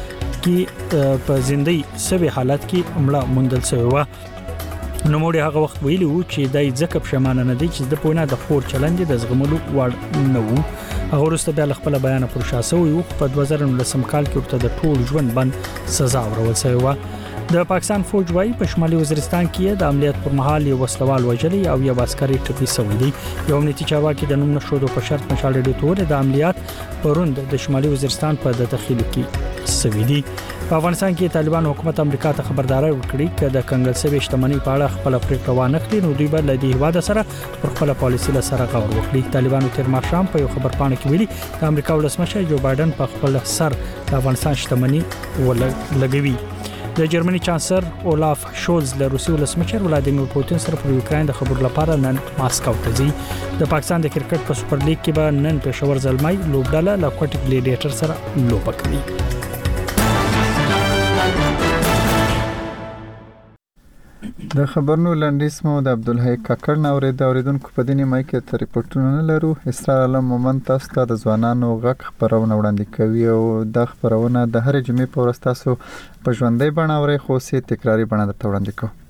کې په زندۍ سوي حالت کې مړه موندل شوی و. نوموړي هغه وخت ویلي وو چې دای ځکه پښیمانه نه دي چې د پونه د خور چلند د زغملو وړ نه وو. هغه وروسته بیا خپل بیان پر شاسوي وو په 2019 کال کې ورته د ټول ژوند بند سزا ورول شوی و. د پاکستان فوج وايي په شمالي وزیرستان کې د عملیات پر مهال یو وسلوال وژلی او یو عسکري ټپي شوی دی. یو امنیتي چارواکي د نوم نشو په شرط مشال د تور د عملیات پروند د شمالي وزیرستان په داخلي کې شوی دی. په افغانستان کې طالبان حکومت امریکا ته خبرداري ورکړي چې د کنګل سوي شتمنۍ په اړه خپل پریکړه وانه کړي نو دوی به له دې هواده سره پر خپل پالیسي سره غور وکړي. طالبانو تیر ماښام په یو خبرپاڼه کې ویلي د امریکا ولسمشر جو بایدن په خپل سر د افغانستان شتمنۍ ولګوي. د جرمني چانسلر اولاف شولز له روسي ولسمشر ولادیمیر پوتین سره پر یوکرين د خبرو لپاره نن ماسکو ته ځي. د پاکستان د کرکټ په سپر لیګ کې به نن پېښور زلمای لوبډاله له کوټ ګلیډیټر سره لوبه کوي. د خبرونو لنډیز مو د عبدالحی کاکړ نه اوریدونکو په دې نیمه کې ته ریپورتونه نه لرو. اسرار علم مومند تاسو ته د ځوانانو غږ خبرونه وړاندې کوي او د خبرونه د هر جمعې په ورځ تاسو په ژوندۍ بڼه اورئ خو سي تکراری بڼه درته وړاندې کوو.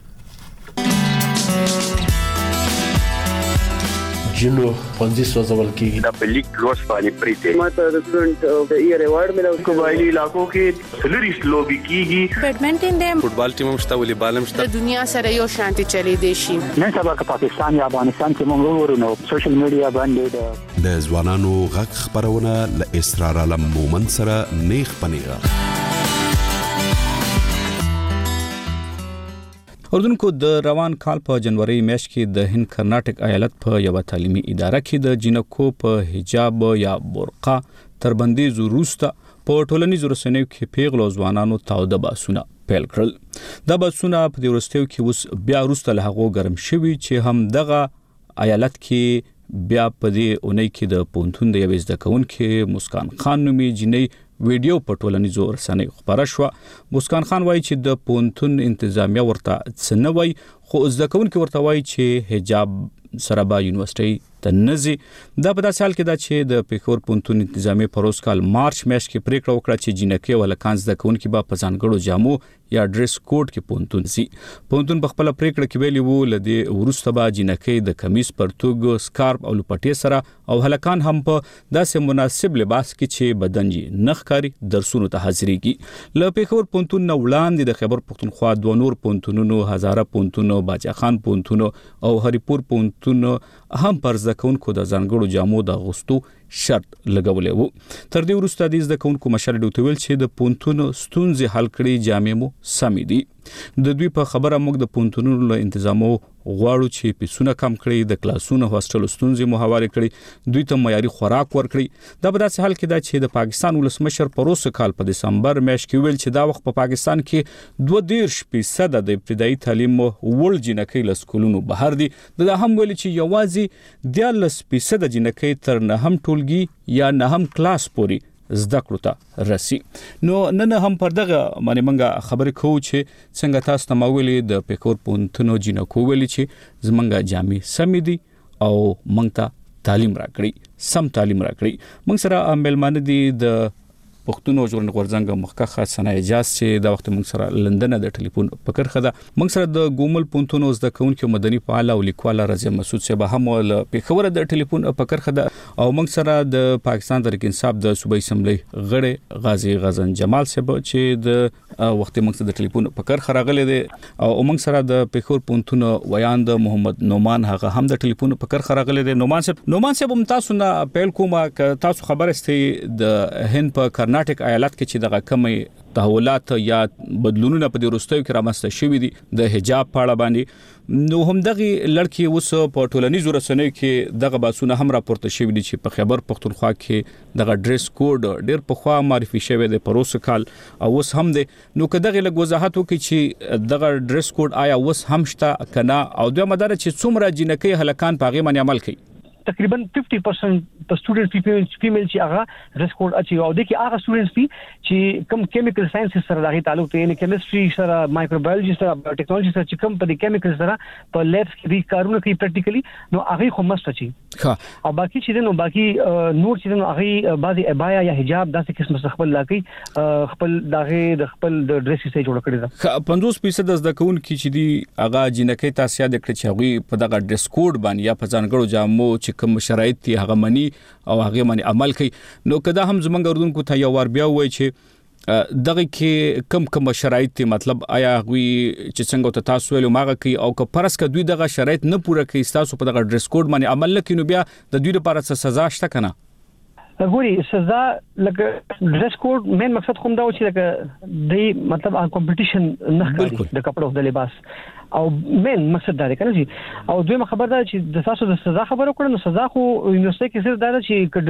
جنو پنځه سوځول کیږي دا په لیک لوس باندې پریته ماته د سټوډنټ د ایئر ایوارډ ملو قبایلی علاقو کې سلریس لوبي کیږي. بیډمنټن د فوټبال ټیم مشته والیبال مشته د دنیا سره یو شانتي چلی دی شي. نن سبا که پاکستان یا افغانستان کې موږ ورونو سوشل میډیا باندې د ځوانانو غږ خبرونه ل اسرار علم مومند سره نیخ پنیغه. اردوونکو د روان کال په جنوري میاشت کې د هند کرناټک ایالت په یو تعلیمي اداره کې د جنکو په حجاب یا برقع تر بندیز وروسته په ټولنیزو رسنیو کې پیغلو ځوانانو تاوده باسونه پیل کړل. دا باسونه په دې ورستیو کې اوس بیا وروسته له هغو ګرم شوي چې هم دغه ایالت کې بیا په دې اونۍ کې د پونتون د یوې زده کوونکې مسکان خان نومي جنۍ ویډیو په ټولنیزو رسنیو خبره شوه. مسکان خان وایي چې د پونتون انتظامیه ورته څه نه وایي خو زده کوونکې ورته وایي چې حجاب سره به یونیورسيټي ته نزي. دا په داسې حال کې دا چې د پېښور پونتون انتظامیه په روز کال مارچ میاشت کې پریکړه وکړه چې جنکې ولکان زده کوونکې به په ځانګړو جامو یا ډریس کوډ کې پونتون سي. پونتون په خپل پریکړه کې ویلي وو لدې ورسته به جنکې د کمیس پرتوګ سکارپ او لپټې سره او هلکان هم په داسې مناسب لباس کې چې بدن یې نخکاری درسونو ته حاضرېږي. له پېښور پونتون نه وړاندې د خیبر پختونخوا دوه نور پونتونونو هزاره پونتون باچا خان پونتون او هریپور پونتون هم پر زده کوونکو د ځانګړو جامو د اغوستو شرط لګولې وو. تر دې وروسته د زده کوونکو مشر ډوتویل چې د پونتونو ستونزې حل کړي جامع مو سمې دي. د دوی په خبره موږ د پونتونو له انتظامو غواړو چې پیسونه کم کړي، د کلاسونو هوسټل ستونزې مو هوارې کړي، دوی ته معیاري خوراک ورکړي. دا په داسې حال کې ده چې د پاکستان ولسمشر پروسه کال په دسمبر میاشت کې ویل چې دا وخت په پاکستان کې 22% د ابتدایي تعلیم وړ جنکۍ له سکولونو بهر دي. دا هم ویل چې یوازې 13% جنکۍ تر 9 ټولګي یا 9 کلاس پورې زده کړو ته رسی. نو نن هم پر دغه باندې منګه خبرې کوو چې څنګه تاسو ته مولې د پیښور پونتونو جنکو ویل چې زمونږه جامع سمې دي او مونږ ته تعلیم راکړي، سم تعلیم راکړي. مونږ سره ملمانه دي د پښتون ژغورنې غورځنګ مخکخه ثنا اجاز چې دا وخت مونږ سره لندن د ټلیفون په کرخه ده. مونږ سره د ګومل پونتونو زده کوونکو مدني فعال او لیکوال رضا مسعود صاحب هم ول پیښور د ټلیفون په کرخه ده، او مونږ سره د پاکستان تحریک انصاف د صوبایي اسمبلی غړي غازی غزن جمال صاحب چې د وخت مونږ سره د ټلیفون په کرخه راغلي دي، او مونږ سره د پیښور پونتونو ویاند محمد نومان هغه هم د ټلیفون په کرخه راغلي دي. نومان صاحب هم تاسو نه پیل کومه ک تاسو خبر استئ د هند په کرناټک ایالت کې چې دغه کمې تحولات یا بدلونونه په دې وروستیو کې رامنځته شوي دي د حجاب په اړه باندې. نو هم دغه لړکی اوس په ټولنیزو رسنیو کې دغه باسونه هم راپورته شوي دي چې په خیبر پختونخوا کې دغه ډریس کوډ ډېر پخوا معرفي شوی دی پروسه کال او اوس هم دی. نو که دغه لږ وضاحت وکړي چې دغه ډریس کوډ آیا اوس هم شته کنه، او دوه مدار چې څومره جنکۍ هلکان په هغه باندې عمل کوي. تقریبا 50% په سټوډنټ فیمیل چې هغه ډریس کوډ اچي، او د کې هغه سټوډنټس دي چې کوم کیمیکل ساينس سره دغه تعلق دی، یعنی کیمستري سره، مایکروبایولوژي سره، بایوټیکنالوژي سره چې کوم په د کیمیکل سره په لیبس کې دي کارونه کوي پریکټیکلی، نو هغه خو مست اچي. او باقي چې نو باقي نور چې نو هغه بعضي ابایا یا حجاب داسې قسم مستقبل لاګي خپل دغه د خپل د ډریس سي جوړ کړی دا. 50% د ځدکون کې چې دي هغه جنکۍ تاسو یاد کړئ چې هغه په دغه ډریس کوډ باندې یا په ځانګړو جامو چې کوم شرایط دي هغه مني او هغه باندې عمل کوي. نو کدا هم زمونږ اردوونکو ته یو ور بیا وای چې دغه کې کم شرایط دي، مطلب آیا غوي چې څنګه تاسو ویلو ماغه کوي او که پرس ک دوی دغه شرایط نه پوره کوي تاسو په دغه ډریس کوډ باندې عمل نه کینو بیا د دوی لپاره څه سزا شته کنه؟ غوري سزا لکه ډریس کوډ مین مقصد کوم دا و چې لکه د مطلب کمپټیشن نه کوي د کپړو د لباس، او مین مقصد دا دی کنه جی. او دویمه خبر دا چې د تاسو د سزا خبرو کړو، نو سزا خو یونیورسيټي کې صرف دا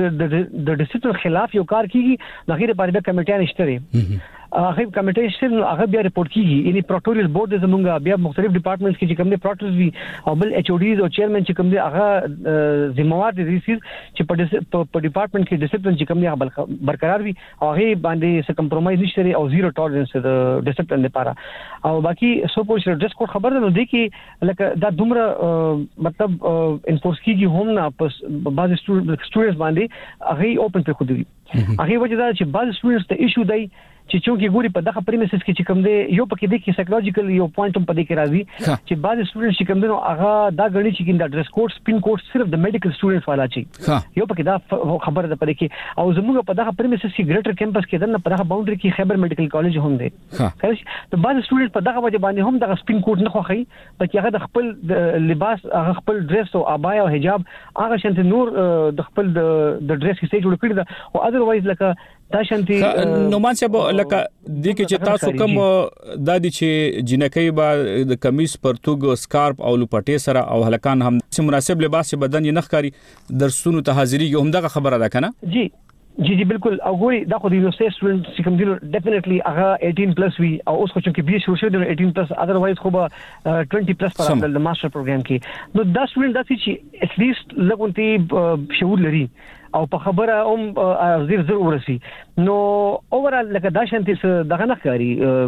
چې د ډیسپلین خلاف یو کار کیږي، د غیر پاره د کمیټه نشته هغه کمیټه چې هغه بیا رپورټ کیږي، یعنی پروټوریل بورډ زمونږ بیا مختلف ډپارټمنټس کې چې کوم دي پروټوریل وی او بل ایچ او ډیز او چیرمن چې کوم دي هغه ذمہوار دي چې په ډپارټمنټ کې ډیسپلین چې کوم دي هغه برقرار وي او هغه باندې څه کمپرمایز نشته او زیرو ټالرنس د ډیسپلین لپاره. او باقي سو پوښتنه ډریس کوډ خبر ده نو دی کې لکه دا دومره مطلب انفورس کیږي هم نه په بعض سټوډنټس باندې هغه اوپن په خو دی. هغه وجه دا چې بعض سټوډنټس ته ایشو دی چې چونکی ګوري په دغه پریمیسز کې چې کوم دی یو پکې دی کې سایکولوژیکل یو پوینټ هم پدې کې راځي چې بعض سټوډنټس چې کوم دی نو هغه دا غړي چې دا ډریس کوډ سپین کوډ صرف د میډیکل سټوډنټس والا چي یو پکې دا خبره ده پدې کې. او زموږ په دغه پریمیسز کې ګریټر کیمپس کې دنه په دغه باونډري کې خیبر میډیکل کالج هم دی. ته بعض سټوډنټس په دغه وجه باندې هم دغه سپین کوډ نه خوخي، پکې هغه د خپل لباس هغه خپل ډریس او ابایا او حجاب هغه شنت نور د خپل د ډریس کې جوړ کړی دا، او اذروایز لکه دا شانتي نومان صاحب لکه د کې چې تاسو کوم د دې چې جنکۍ با د کمیس پرتوګ سکارپ او لپټې سره او هلکان هم مناسب لباس بدن یې نخکاری درسونو ته حاضری هم دغه خبره ده کنه؟ جی بالکل. او ګوري دا خو د یونیورسيټي سټوډنټ چې کوم دي ډیفینیټلی هغه 18 پلس وی، او اوس خو چې بي شروع شوی د 18 پلس اذروایز خو به 20 پلس پر د ماستر پروګرام کې، نو دا سټوډنټ دا چې ات لیست لګونتي شعور لري او په خبره هم زیر ورسي، نو اوورال لکه دا شانتي دغه نه ښکاری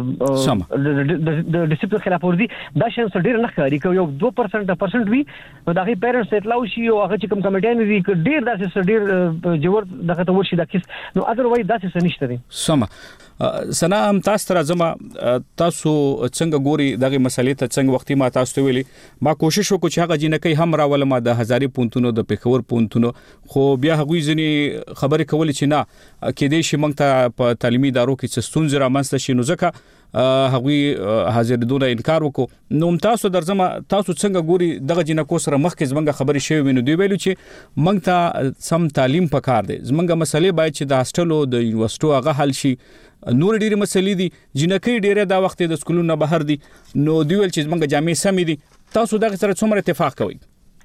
د ډیسپلین خلاف ورزي دا شانس ډیر نه ښکاری کوي. یو 2% وی نو دغه پیرنټس اطلاع شي او هغه چې کوم کمیټه نه دي ډیر داسې ډیر جوړ دغه ته ورشي د کیس، نو اذروایز داسې څه نشته دي. سم سنا هم تاسو تر زما تاسو څنګه ګوري دغه مسلې ته څنګه وختي ما تاسو ته ویلي ما کوشش وکړ چې هغه جنکۍ هم راول ما د هزاري پونتونو د پیښور پونتونو، خو بیا هغه هغوی ځنې خبرې کولې چې نه کې دې شي موږ ته په تعلیمي ادارو کې څه ستونزې رامنځته شي، نو ځکه هغوی حاضرېدونه انکار وکړو. نو تاسو درځم تاسو څنګه ګوري دغه جنکو سره مخکې زمونږ خبرې شوې وي، نو دوی ویلو چې موږ ته سم تعلیم پکار دی، زمونږ مسلې باید چې د هاسټلو د یونیورسيټو هغه حل شي، نور ډېرې مسلې دي، جنکې ډېرې دا وخت د سکولونو بهر دي، نو دوی ویل چې زمونږ جامع سمې دي. تاسو دغه سره څومره اتفاق کوئ؟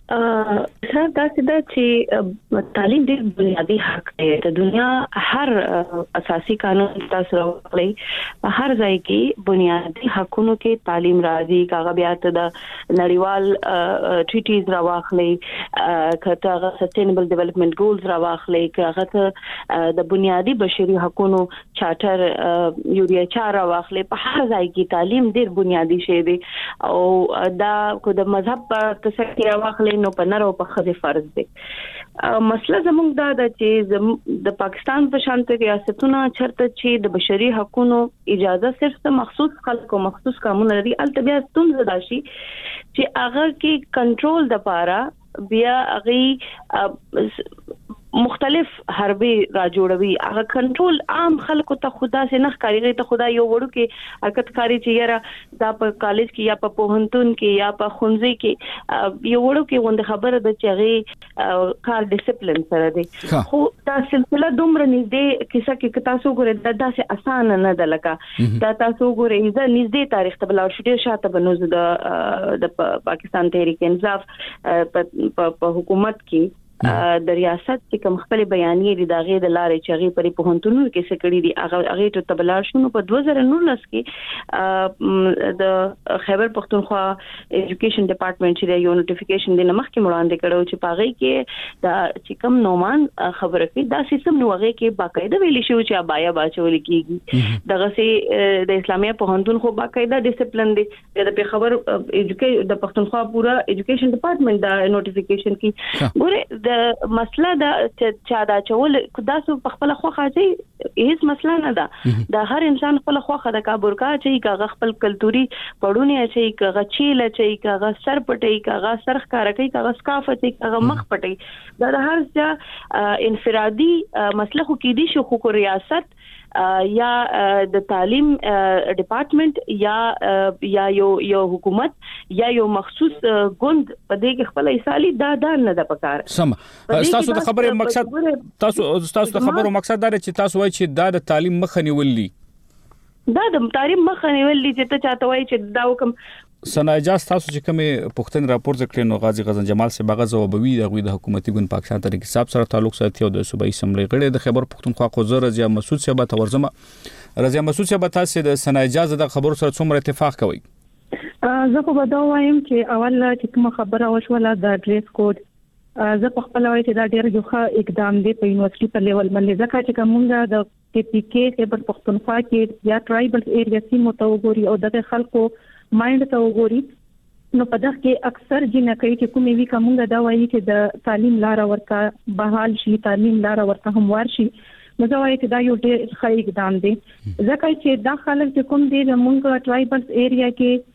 سر دا چې تعلیم ډېر بنیادی حق دی. د دنیا هر اساسي قانون تاسو راوړي په هر ځای کې بنیادی حقونو کې تعلیم راځي. کاغه بیا ته د نړیوال ټریټیز راوخلي، کته سستینبل ډیولپمنٹ ګولز راوخلي، کاغه ته د بنیادی بشري حقونو چارټر UNHCR راوخلي. په هر ځای کې تعلیم ډېر بنیادی شی دی او دا کو د مذهب په تسکیر راوخلي نو په نارو په خځه فرض دی. مسله زموږ دا د چې د پاکستان په شانته ریاستونو چرته چې د بشري حقوقو اجازه صرف د مخصوص خلکو مخصوص قانون لري، البته ستونزه ده چې هغه کې کنټرول د پاره بیا هغه مختلف حربي را جوړوي. هغه کنټرول عام خلکو ته خدا سي نه ښکاري، ته خدا یو وړو کې حرکت کاری چې یاره دا په کالج کې یا په پوهنتون کې یا په خونځي کې یو وړو کې وند خبره ده چې هغه کار ډیسپلین سره دی. خو دا سلسله دومره نږدې کیسه کې تاسو ګورئ دا سه اسانه نه ده، لکه دا تاسو ګورئ دا نږدې تاریخ ته بلار شډیر شاته بنوز د پاکستان تحریک انصاف په حکومت کې د ریاست چې کوم خپل بیانیه دي دغه د لارې چغې پرې په هنتونو کې سکړې دي هغه ته تبلار شنو په 2019 کې د خیبر پختونخوا ایجوکیشن ډپارټمنټ چې یو نوټیفیکیشن د نمخ کې وړاندې کړو چې پاغې کې دا چې کوم نومان خبره کوي دا سیستم نو هغه کې باقاعده ویل شو چې ابایا باچول کیږي دغه سي د اسلامي په هنتون خو باقاعده ډیسپلین دي د خبر ایجوکیشن د پختونخوا پورا ایجوکیشن ډپارټمنټ دا نوټیفیکیشن کې ګوره د مسله دا چې دا چول کداسو په خپل خوخه چې هیڅ مسله نه ده. د هر انسان خپل خوخه د کابورکا چې کاغه خپل کلتوري پړونی چې کاغه چیل چې کاغه سر پټي کاغه سرخ کار کوي کاغه سکاف چې کاغه مخ پټي دا هر څه انفرادي مسله خو کې دي شو خو ریاست یا د تعلیم ډپارټمنټ یا یو حکومت یا یو مخصوص ګوند په دې کې خپل ایصالي دا نه د پکار. سم تاسو د خبرو مقصد تاسو د خبرو مقصد دا چې تاسو وایي چې دا د تعلیم مخه نیولې دا د تعلیم مخه نیولې چې ته چاته وایي چې دا حکم سنا اجازه تاسو چې کومه پښتون راپور ذکر نو غازی غزن جمال سے باغ زوبوي دغه د حکومتي ګوند پاکستان تحریک انصاف سره تعلق ساتي او د صوبایي اسمبلی غړي د خبر پښتونخوا قوزر رضیا مسعود صاحب تورزمه رضیا مسعود صاحب تاسو د سنا اجازه د خبرو سره څومره اتفاق کوي؟ زه په دا وایم چې اول چې کوم خبره وشوله د ډریس کوډ زه په خپل وایي چې دا ډېر یو ښه اقدام دی په یونیورسيټي په لیول باندې ځکه چې کومه د KPK خیبر پختونخوا کې یا ټرایبل ایریا سیمو ته وګوري او د خلکو مایند ته وګوري نو په دغه کې اکثر جنکې چې کومې وی کومه دا وایي چې د تعلیم لار ورکا بحال شي تعلیم لار ورکا هموار شي نو دا وایي چې دا یو ډېر ښه اقدام دی ځکه چې دا خلک چې کوم دي موږ ټرایبل ایریا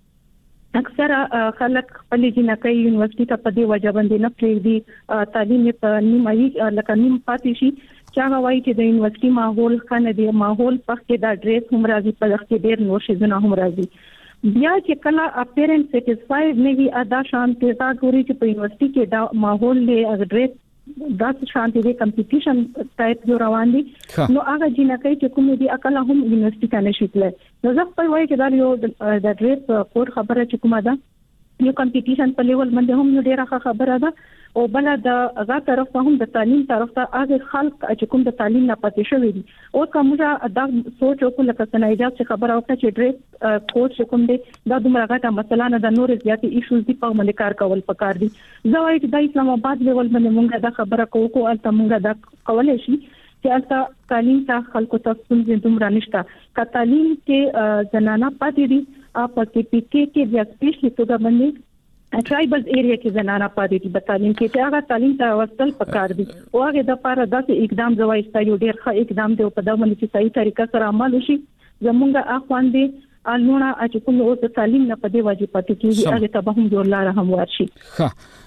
کې اکثر خلک خپل جنکې یونیورسيټي ته په دې وجه باندې نه پریږدي تعلیم په نیمایي لکه نیم پاتې شي چې هغه وایي چې د یونیورسيټي ماحول خنه دی ماحول په کې دا ډریس هم راځي په دغه کې ډېر نور شي هم راځي بیا چې کله اپیرنس سټیسفاید نه وي ادا شانتي دا ګوري چې په یونیورسيټي کې دا ماحول له اډریس دا شانتي د کمپټیشن ټایپ جو روان دي نو هغه جنکې چې کوم دي اکل هم یونیورسيټي ته نشي تللی نو زه په وایي چې دا یو د اډریس کوډ خبره چې کومه ده یو کمپټیشن په لیول باندې هم ډیره ښه خبره ده او بل د هغه طرف ته هم د تعلیم طرف ته هغه خلک چې کوم د تعلیم نه پاتې شوی دي او کومه دا سوچ او لکه څنګه ایجاد خبره وکړه چې ډریس کوډ چې کوم دي دا دومره غټه مثلا نه د نور زیاتې ایشوز دي په باندې کار کول پکار دي زه وايي چې د اسلام آباد لیول باندې مونږه دا خبره کوو البته مونږه دا کولای شي چې البته تعلیم ته خلکو ته څنګه دومره نشته ک تعلیم کې زنانه پاتې دي په KPK کې بیا سپیشلی توګه باندې ټرایبل ایریا کې زنانه پاتې دي په تعلیم کې چې هغه تعلیم ته وصل پکار دي او هغه د لپاره داسې اقدام زوایسته یو ډېر ښه اقدام دی په دا باندې چې صحیح طریقه سره عمل وشي زمونږه اخوان دي الونه چې کوم او تعلیم نه پدې واجب پاتې کیږي هغه ته به هم جوړ لار هم ورشي. ښه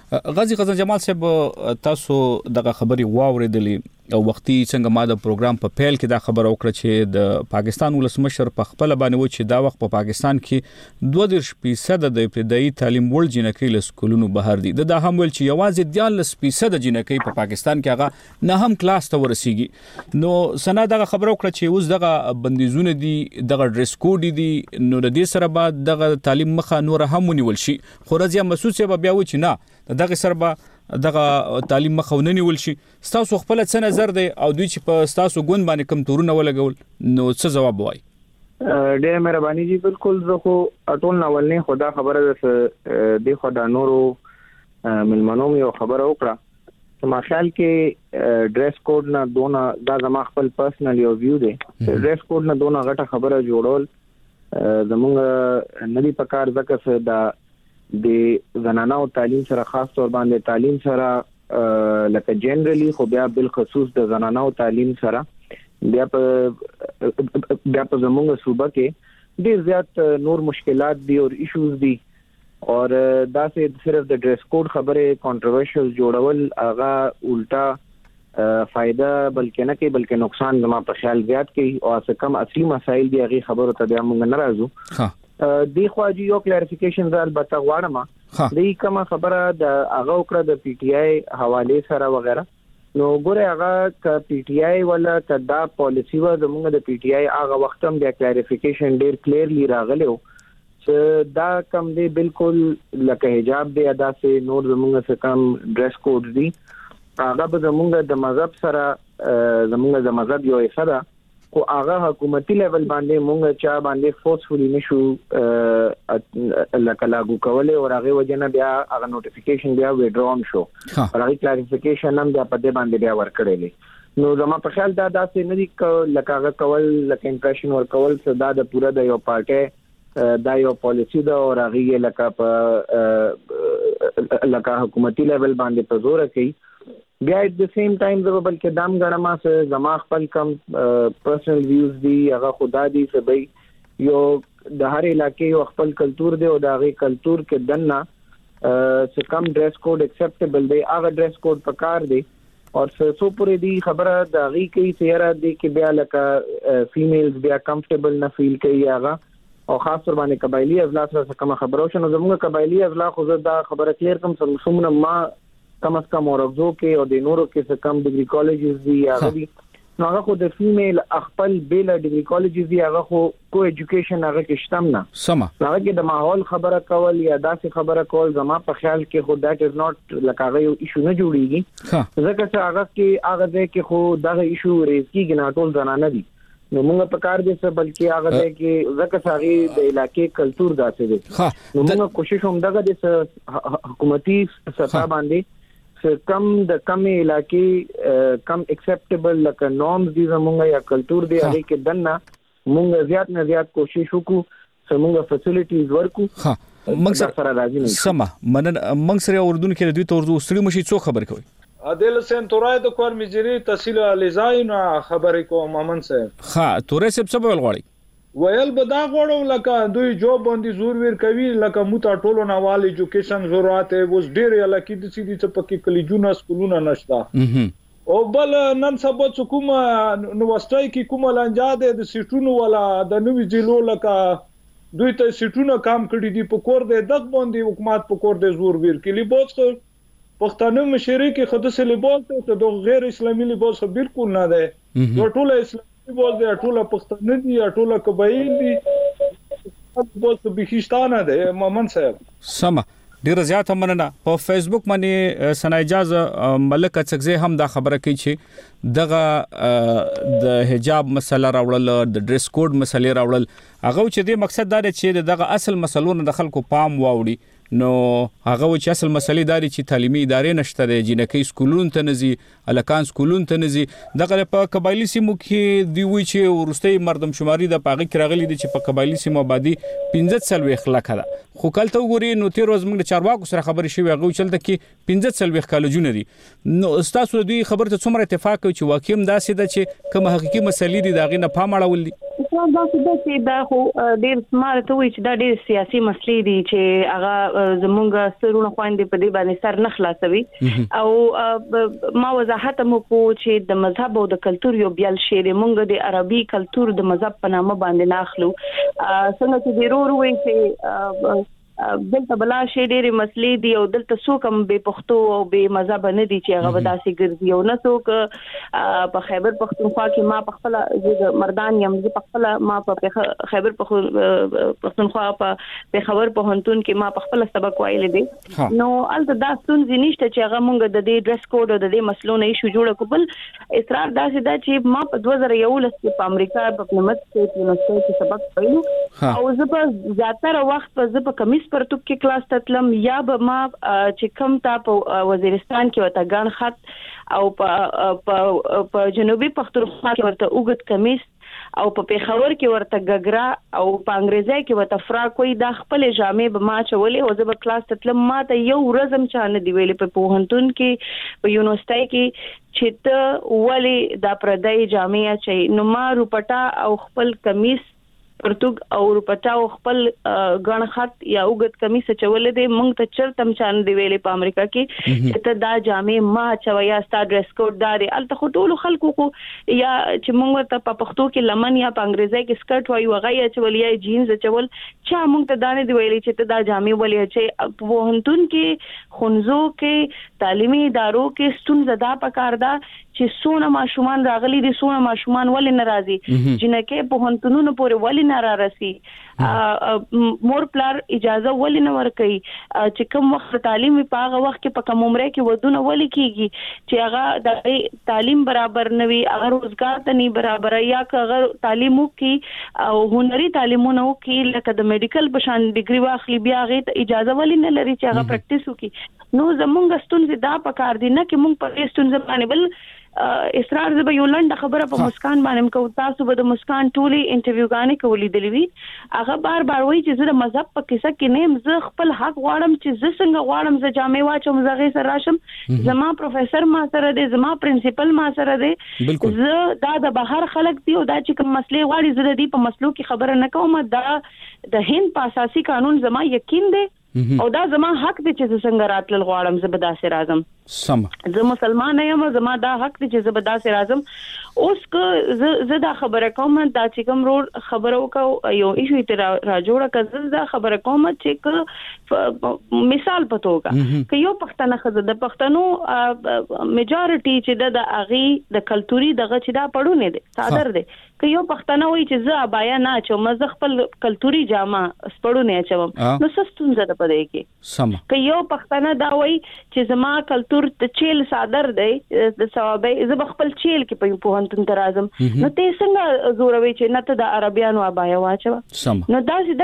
غازی غزن جمال صاحب تاسو دغه خبري واوریدلې او وختي څنګه ما د پروګرام په پیل کې دا خبره وکړه چې د پاکستان ولسمشر په خپل باندې و چې دا وخت په پاکستان کې 22% د ابتدایي تعلیم ول جنکۍ له سکولونو بهر دي دا هم ول چې یوازې 14% جنکۍ په پاکستان کې هغه نه هم کلاس ته ورسیږي نو سنا دغه خبره وکړه چې اوس دغه بندیزونه دي دغه ډریس کوډ دي نو د دې سره بعد دغه تعلیم مخه نور هم ونیول شي خو رضیا مسعود صاحب بیا و چې نه دغه سره دغه تعلیم مخاوننی ول شي تاسو خپل څه نظر دی او دوی چې په تاسو ګوند باندې کم تورونه ولګول نو څه جواب وای ډېر مهرباني جی بالکل زه خو ټول ناول نه خدا خبره ده د خدا نورو ملمنو یو خبره وکړه ما خیال کې ډریس کوډ نه دونه دا زما خپل پرسنل یو ویو دی ډریس کوډ نه دونه غټه خبره جوړول زموږ ندی پکار ځکه دا د زنانو تعلیم سره خاص تور باندې تعلیم سره لکه جنرالي خو بیا بل خصوص د زنانو تعلیم سره بیا په زموږ صوبه کې ډېر زیات نور مشکلات دي او ایشوز دي او دا چې صرف د ډریس کوډ خبره کنټروورشل جوړول هغه الټا فائدہ بلکې نه کوي بلکې نقصان زما په خیال زیات کوي او څه کم اصلي مسایل دي هغه خبره ته بیا موږ نه راځو دی خواجی یو کلیریفیکیشن زال البته غواړم دی کومه خبره د هغه وکړه د پی ټی آی حواله سره وغیرہ نو ګوره هغه ک پی ټی آی ولا کدا پالیسی و زموږ د پی ټی آی هغه وخت هم د کلیریفیکیشن ډیر کلیرلی راغلی چې دا کم دی بالکل لکه حجاب دی ادا سه نور زموږ څخه کم ډریس کوډ دی هغه به زموږ د مذهب سره زموږ د مذهب یو حصہ خو هغه حکومتي لیول باندې مونږ چا باندې فورسفولي نشو لکه لاګو کولای او هغه وجنه بیا هغه نوټیفیکیشن بیا ویډرون شو هغه کلیریفیکیشن هم بیا په دې باندې بیا ورکړلې نو زما په خیال دا داسې نه دي لکه هغه کول لکه امپریشن ورکول صدا د پوره د یو پارټي دا یو پالیسی دا او هغه لکه په لکه حکومتي لیول باندې په زور کوي بیا at the same time زه بلکې دام غړما سه زما خپل کم پرسنل ویوز دي هغه خدا دي سبي یو د هر علاقې یو خپل کلچر دی او د هغه کلچر کې دنه څه کم ډریس کوډ اکسپټیبل دی هغه ډریس کوډ پکار دی او سو پورې دی خبره د هغه کې سیاره دی کې بیا لکه فیمیلز بیا کمفورټیبل نه فیل کوي هغه او خاص تر باندې قبایلی ازلا سره کوم خبرو شنو زموږ قبایلی ازلا خو دا خبره کلیر کوم څومره ما کم از کم اورغزو کې او د نورو کې څه کم ډیګري کالجز دي هغه دي نو هغه خو د فیمیل خپل بیل ډیګري کالجز دي هغه خو کو ایجوکیشن هغه کې شتم نه سم هغه کې د ماحول خبره کول یا داسې خبره کول زما په خیال کې خو دټ از ناٹ لکه هغه یو ایشو نه جوړیږي ځکه چې هغه کې خو دغه ایشو ریز کیږي نه ټول زنانه دي نو موږ په کار دي څه بلکې هغه کې ځکه چې د علاقې کلچر داسې دي نو موږ کوشش هم دغه د حکومتي سطح باندې کم د کم علاقې کم اکسپټیبل لکه نورمز دي زمونږ یا کلچر دی هغه کې دنه مونږ زیات نه زیات کوشش وکړو چې مونږ فیسیلیټیز ورکو موږ سره راځي نه سم منن موږ سره اردن کې دوی تور ستړي مشي څو خبر کوي عادل حسین تورای د کور مجری تحصیل الیزای نه خبرې کوم مامن صاحب ها تورای صاحب څه ویل غواړي ویل به دا غوړو لکه دوی جوب باندې زور ور کوي لکه موته ټولو نوال ایجوکیشن ضرورت اوس ډیر لکه د سیدی څه پکې کلیجونه سکولونه نشته او بل نن سبا حکومت نو واستای کې کومه لنجاده د سیټونو ولا د نوې ضلعو لکه دوی ته سیټونه کام کړی دي په کور د دغ باندې حکومت په کور د زور ور کې لباس پښتانه مشري کې خود سه لباس ته د غیر اسلامي لباس بالکل نه ده ټول اسلام بول دی ټوله پښتنه دي ټوله قبایل دي بول ته بهشتانه ده مامن صاحب سم ډیر زیات مننه په فیسبوک باندې سنا اجازه ملک څخه هم دا خبره کوي چې دغه د حجاب مسله راوړل د ډریس کوډ مسله راوړل هغه چې د مقصد دا دی چې دغه اصل مسلونو د خلکو پام واوړي نو هغه چې اصل مسلې داري چې تعلیمي ادارې نشته د جنکۍ سکولونو ته نزي الکان سکولونو ته نزي دغه په قبایلی سیمو کې دی وی چې ورستۍ مردم شماري د پاغي کراغلي دي چې په قبایلی سیمو آبادی 15 سال وخت لکه خو کله وګوري نو تیر ورځ موږ د چارواکو سره خبرې شوې هغه چلته کې 15 کالجونه دي نو تاسو دوی خبر ته څومره اتفاق کوي چې واقعي داسې ده چې کوم حقيقي مسلې دي دا غي نه پام اړول دي دا چې دا خو ډېر سمارت وي چې دا ډېر سیاسي مسلې دي چې هغه زمونږ سرونه خويندې په دې باندې سر نه خلاصوي او ما وضاحت مو کو چې د مذهب او د کلچر یو بیل شی دی مونږ د عربي کلچر د مذهب په نامه باندې ناخلو څنګه چې ضرور وي چې دلته بلا شی ډېرې مسلې دي او دلته څوک هم به پښتو او به مذهب نه دي چې هغه وداسي ګرځي او نه څوک په خیبر پختونخوا کې ما په خپل د مردان یم په خپل ما په خیبر پختونخوا په خبر په هنتون کې ما په خپل سبق وایل دي نو الته دا ستونزې نشته چې هغه مونږ د دې ډریس کوډ او د دې مسلو نه ایشو جوړ کوبل اصرار داسې دا چې ما په 2011 کې په امریکا په پلمت کې یونیورسيټي کې سبق وایلو او زه په زیاتره وخت په کمیس پرتوب کې کلاس تتلم یا به ما چې کوم تا په وزیرستان کې وته ګڼ خط او په جنوبي پختونخوا کې ورته اوږد کمیس او په پیښور کې ورته ګګرا او په انګریزي کې ورته فراک وي د خپل جامې به ما چولې او زه به کلاس تتلم ما ته یو ورځم چانه دی ویلې په پوهنتون کې په یونیورسيټي کې چې ته ولې دا پردای جامې اچي نو ما روپټا او خپل کمیس پرتګ او روپټاو خپل غن خط یا اوګد کمیس چولې دي مونږ ته چرتم چان دی ویلې په امریکا کې چې ته دا جامې ما چویا ستا ډریس کوډ داري الته خټول خلکو کو یا چې مونږ ته په پښتو کې لمن یا په انګریزي کې سکرټ وایي وغه چول یا جینز چول چا مونږ ته دانه دی ویلې چې ته دا جامې ولې چې په هنتون کې خنزو کې تعلیمي ادارو کې ستونزه دا پکار ده چې سونه ماشومان راغلي دي سونه ماشومان ولې ناراضي جنکه په هنتونونو پورې ولې ناراضي مور پلار اجازه ولې نه ورکړي چې کوم وخت تعلیم په هغه وخت کې په کوم عمره کې ودونه ولې کیږي چې هغه د تعلیم برابر نه وي هغه روزګار ته نه برابر یا هغه تعلیم وکي او هنري تعلیمونه وکي لکه د میډیکل بشان ډیګري واخلي بیا هغه اجازه ولې نه لري چې هغه پریکټیس وکي نو زمونږ ستونزې دا پکار دي نه چې مونږ په دې ستونزې باندې بل اصرار زه به یو لنډه خبره په مسکان باندې کوم تاسو به د مسکان ټولي انټرویو غانې کولې دلوي هغه بار وایي چې زه د مذهب په کیسه کې نیم زه خپل حق غواړم چې زه څنګه غواړم زه جامې واچوم زه غي سره راشم زما پروفیسور ما سره دی زما پرنسپل ما سره دی زه دا د بهر خلک دی او دا چې کوم مسلې غواړي زه د دې په مسلو کې خبره نه کوم دا د هند په اساسي قانون زما یقین دی او دا زما حق دی چې څنګه راتل غواړم زه به داسې راځم سم زه مسلمان یم زما دا حق دی چې زه به داسې راځم اوس که زه دا خبره کوم دا چې کوم رول خبرو کو یو ایشو ته را جوړه کړم دا خبره کوم چې مثال پتوګه که یو پښتنه خزه د پښتنو میجارټي چې د اغي د کلتوري دغه چې دا پړونه دي صادر دي که یو پښتنه وای چې زه ابایا نه چوم زه خپل کلتوري جامه سپړونه چوم نو سستون زده پدې کې سم که یو پښتنه دا وای چې زما کلتور ته چیل صادر دی د ثوابه زه خپل چیل کې په هنتون ترازم نو ته څنګه زوروي چې نه ته د عربیانو ابایا واچو نو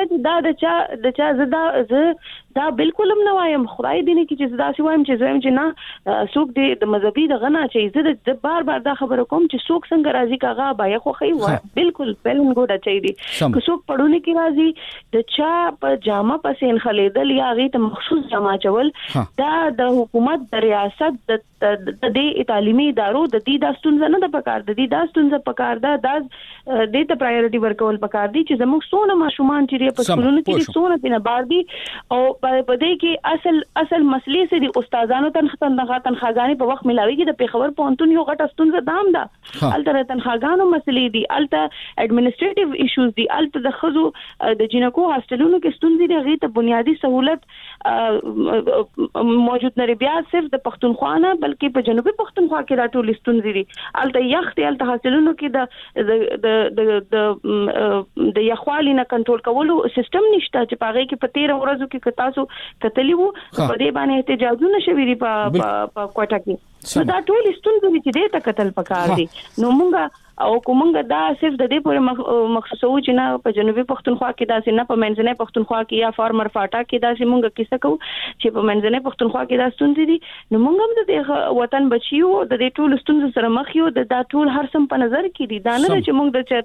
دا د دا بالکل هم نه وایم خدای دې نه کې چې دا سی وایم چې نه څوک دې د مذهبي د غنا چې زه د بار دا خبره کوم چې څوک څنګه راضي کاغه ابایا خو خي وای بالکل پهلون ګوډه چي دي که څوک پړونه کې راضي د چا په جامه پسین خلیدل یا غي ته مخصوص جامه چول دا د حکومت د ریاست د دې تعلیمي ادارو د دې داستونه نه د پکار د دې داستونه پکار دا د دې ته پرایورټي ورکول پکار دي چې زموږ سونه ماشومان چې په سکولونو کې سونه بنا بار دي او په دې کې اصل مسلې سي دي استادانو تنخواګانې په وخت ملاويږي د پیښور پونتون یو غټ ستونزه دام ده الته تنخواګانو مسلې دي الته اډمنسټریټیو ایشوز دي الته د خزو د جنکو هاستلونو کې ستونزې دي غي ته بنیادی سہولت موجود نه بیا صرف د پښتونخوا نه بلکې په جنوبي پښتونخوا کې دا ټول ستونزې دي الته یخت الته هاستلونو کې د یخوالي نه کنټرول کولو سیستم نشته چې پاره کې په 13 ورځو کې تاسو کتلی وو په دې باندې احتجاجونه شوي دي په کوټه کې نو دا ټول ستونزې چې دې ته قتل پکار دي نو مونږه او کومنګ دا صرف د دې پورې مخصوصو چې نه په جنوبي پښتونخوا کې دا نه په منځنۍ پښتونخوا کې یا فارمر فاټا کې دا مونږه کیسه کو چې په منځنۍ پښتونخوا کې دا ستونزې دي نو مونږ هم د وطن بچیو د دې ټول ستونزو سره مخ یو د دا ټول هر سم په نظر کې دي دا نه چې مونږ د چرته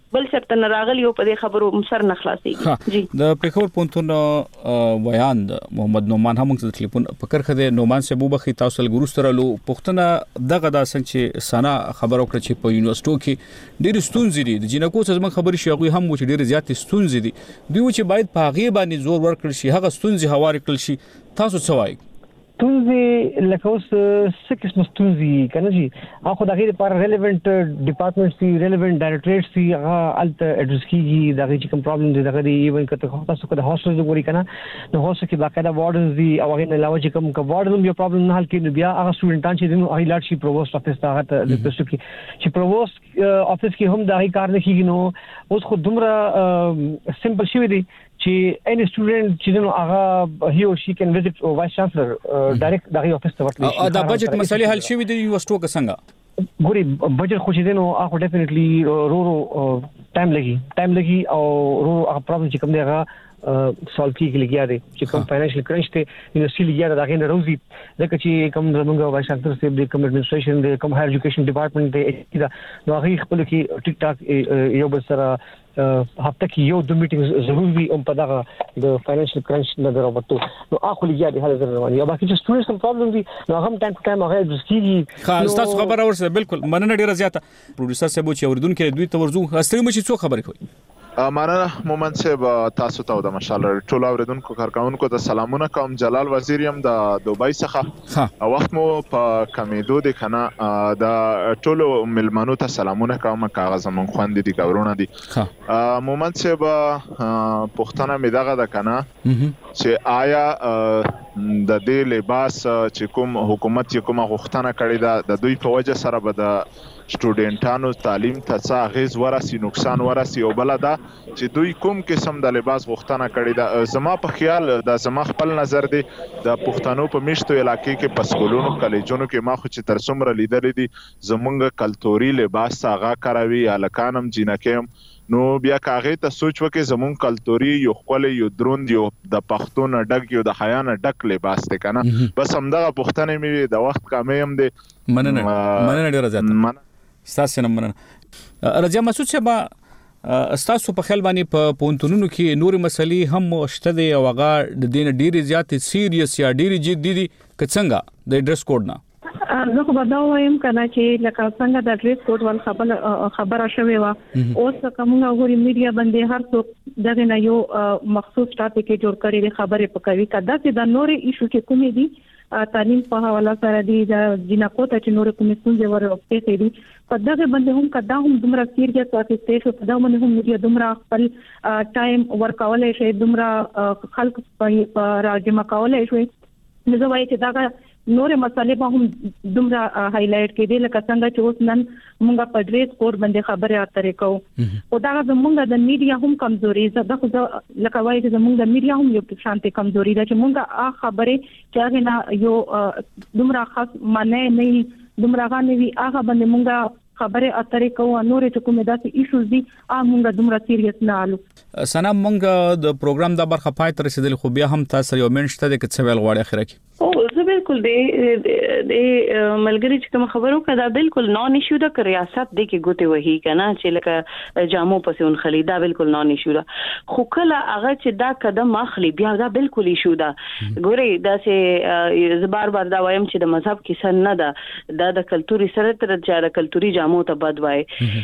بل څه ته راغلی او په دې خبرو سر نه خلاصيږي. جی د پیښور پونتون ویان محمد نومان هم څه ټلیفون فکر خده نومان سبو بخي تاسو لګروسترلو پښتنه دغه د څنګه سنا خبرو کړ چې په یونیورسيټو کې ډېر ستونزې دي د جنکو څه زموږ خبري شي هم چې ډېر زیات ستونزې دي دوی چې باید په هغه باندې زور ورکړ شي هغه ستونزې هوار کړل شي تاسو څه وایي؟ ستونزې لکه اوس څه قسم ستونزې کنه جی هغه د غیر پر ریلیونت ډپارټمنټ سي ریلیونت ډایریکټریټ سي هغه الټ اډرس کیږي دا چې کوم پرابلم دي دغه ایون کته تاسو کده هاستل جوړی کنه نو هاستل کې باقاعده وارډنز دي او هغه نه علاوه چې کوم وارډن یو پرابلم نه حل کړي بیا هغه سټوډنټان چې دنو هاي لاټ شي پرووست افیس ته هغه د تاسو کې چې پرووست افیس کې هم دا هي کار نه کیږي نو اوس خو دومره سمپل شي دي چې any student چې نو هغه he or she can visit vice chancellor direct دغه افیس ته ورتلی شي. دا بجټ مسلې حل شوی دی یونیورسيټو کې څنګه ګوري بجټ خو چې نو هغه ډیفینټلی رو ټایم لګي او رو هغه پرابلم چې کوم دی هغه سولف کیږي لګیا دي چې کوم فاینانشل کرنچ ته یونیورسيټي لګیا دا غین روزي ځکه چې کوم زمونږ وایس چانسلر سیب د کوم ایڈمنسټریشن د کوم هایر ایجوکیشن ډپارټمنټ دی دا نو هغه خپل کې ټیک ټاک یو بل سره هفته کې یو د میټینګز ضروري او په دغه د فاینانشل کرنچ نظر ورته نو اخو لګیا دي هله رواني او باقي چې سټوډنټس کوم پرابلم دي نو هم ټایم ټو ټایم هغه دسکیږي. خاص تاسو خبر اورسه بالکل مننه ډیره زیاته پروډوسر سبو چې اوردونکو دوی تورزو استری مچ څو خبرې کوي. مننه مومن صاحب تاسو ته د مشال ټول اوریدونکو کارکونکو ته سلامونه کوم. جلال وزیر يم د دوبۍ څخه وخت مو په کمیدو د کنه د ټول ملمنو ته سلامونه کوم. کاغذ مون خوند دي کورونه دي مومن صاحب پښتنه می دغه د کنه چې آیا د دې لباس چې کوم حکومت چې کومه غوښتنه کړې ده د دوی په وجه سره به د سټوډنټانو تعلیم ته څه غیز ورسي نقصان ورسي او بل دا چې دوی کوم قسم د لباس غوښتنه کړې ده. زما په خیال د زما خپل نظر دی د پښتنو په میشتو علاقې کې پسکولونو کالجونو کې ما خو چې تر څومره لیدل دي زمونږ کلتوري لباس هغه کاروي الکانم جنکم نو بیا کاغه ته سوچ وکي زمون کلتوري یو خپل یو دروند یو د پښتون ډک یو د حیان ډک لباس ته کنه بس همدغه پښتنه می د وخت کمې هم دي. مننه ډیره زیاته تاسو نه مننه رضا مسعود صاحب تاسو په خیال باندې په پونتونونو کې نور مسلې هم شته دي او هغه د دین ډیره زیات سیریس یا ډیره جدي دي که څنګه د ایډرس کوډ نه زه خو به دا وایم کنه چې لکه څنګه د ایډرس کوډ ول خبره شوې و اوس کومه غوړي میډیا باندې هر څوک دغه نه یو مخصوص ټاپک جوړ کړي خبرې پکوي کدا چې د نور ایشو کې کومې دي تعلیم په حواله سره دي د جنکو ته چې نور کومې ستونزې ورغلې دي په دغه باندې هم کدا هم دومره سیریس اخیستې شو په دغه باندې هم میډیا دومره خپل ټایم ورکولای شي دومره خلک په راجمه کولای شي نو زه وايي چې دا نور مسالې به هم دومره هایلایټ کړي لکه څنګه چې اوس نن موږ په ډریس کوډ باندې خبرې اترې کوو او دا زموږ د میډیا هم کمزوري ده دا لکه وایي چې زموږ د میډیا هم یو شانتي کمزوري ده چې موږ خبرې چې هغه نه یو دومره خاص معنی نه دومره غانوي هغه باندې موږ خبرې اترې کوو نور چې کومه داسې ایشوز دي موږ دومره سیریس نه الو. سنا موږ د پروګرام د برخه پای تر رسیدل خو بیا هم تاسو یو منشته د کڅ ویل غواړي اخره کې او زه بالکل د ملګری چې کوم خبرو کدا بالکل نون ایشو د ریاست د کې ګوته وਹੀ کنه چې لکه جامو پسون خلی دا بالکل نون ایشو ده خو کله هغه چې دا قدم اخلي بیا دا بالکل ایشو ده ګوري دا چې زبر بار دا وایم چې د مذهب کې سن نه ده د کلتوري سره تر چې د کلتوري جامو ته بد وای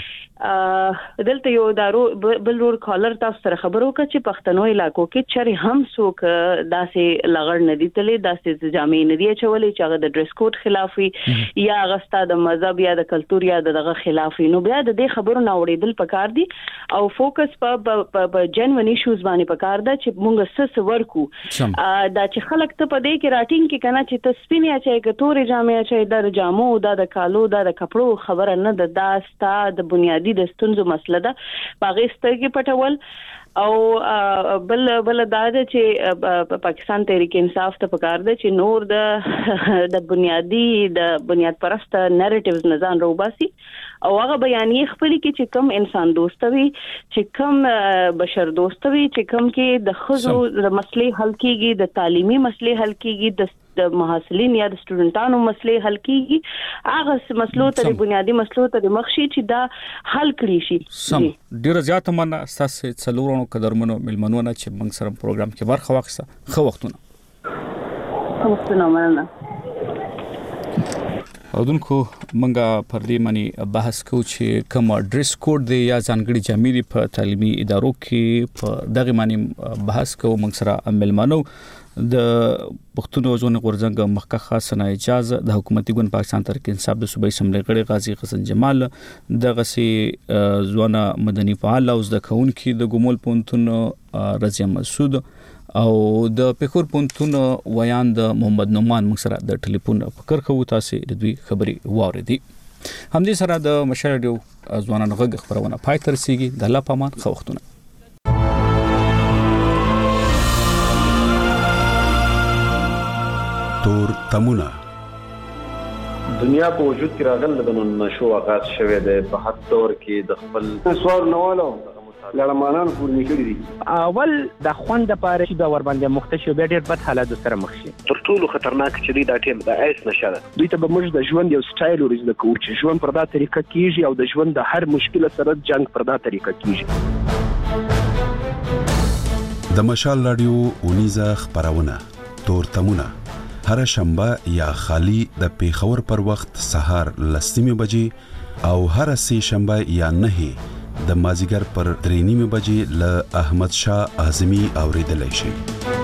دلته یو دارو بل رور کالر تاسو سره خبرو کړ چې پښتنو علاقو کې چر هم څوک داسې لغړ ندی تلې داسې جامې ندی چولې چې هغه د ډریس کوډ خلاف وي یا غستا د مذهب یا د کلتور یا دغه خلاف وي نو بیا د دې خبرو نه وړېدل پکار دي او فوکس په جنون ایشوز باندې پکار ده چې مونږ سس ورکو دا چې خلک ته په دې کې راټینګ کې کنه چې تسپینیا چې کتوري جامې چې د جامو د کالو د کپړو خبره نه ده دا ستا د بنیادی د ستونزو مسله ده باغې سترګې پټول او بل دا چې پاکستان تحریک انصاف ته پکار دی چې نور د بنیاد پرست نریټیوز نه ځان روباسي او هغه بیانیه خپل کې چې کم انسان دوست وي چې کم بشر دوست وي چې کم کې د خزو د مسلې حل کیږي د تعلیمي مسلې حل کیږي د محصلین یا د سټوډنټانو مسلې حل کیږي هغه مسلو ته بنیادی مسلو ته مخشي چې دا حل کړي شي. ډیر زیات مننه تاسو څلورونو قدرمنو ملمنونه چې موږ سره پروګرام کې برخه واخیسته. خو وختونه مننه. اودونکو منګه پر دې معنی بحث کو چې کوم ډریس کوډ دی یا ځانګړي جامې دی په تعلیمي ادارو کې په دغه معنی بحث کو موږ سره ملمنو د پښتون ځوان غورځنګ مخکخه سنا اجازه د حکومتي ګوند پاکستان تحریک انصاف د صوبایي اسمبلی غړي غازی حسن جمال دغه سي ځوان مدني فعال او د کون کې د ګمول پونتون رضی مسعود او د پیښور پونتون ویان د محمد نومان موږ سره د ټلیفون فکر کوو تاسو د دوی خبري واوریدي. همدې سره د مشال ډیو ځوانان غږ خبرونه پای تر سیږي. د الله پامان خو وختونه تور تمونه دنیا په وجود کې راغله د نشو آغاز شوه د په حد تور کې د خپل سوار نوالو لړمانان پورنی کړی دي. اول د خوند لپاره چې دا ور باندې مختشي به ډېر بد حالات سره مخ شي. تر ټولو خطرناک چې دی دا ټیم د ایس نشه ده. دوی ته به موږ د ژوند یو سټایل ورزده کوو چې ژوند پر دا طریقه کیږي او د ژوند د هر مشکل سره جنگ پر دا طریقه کیږي. د مشال رادیو اونیزه خبرونه تور تمونه هر شنبه یا خالی د پیښور پر وخت سهار 10:00 بجې او هر سه شنبه یا 9 د مازیګر پر 3:30 بجې له احمد شاه اعظمي اوریدلای شي.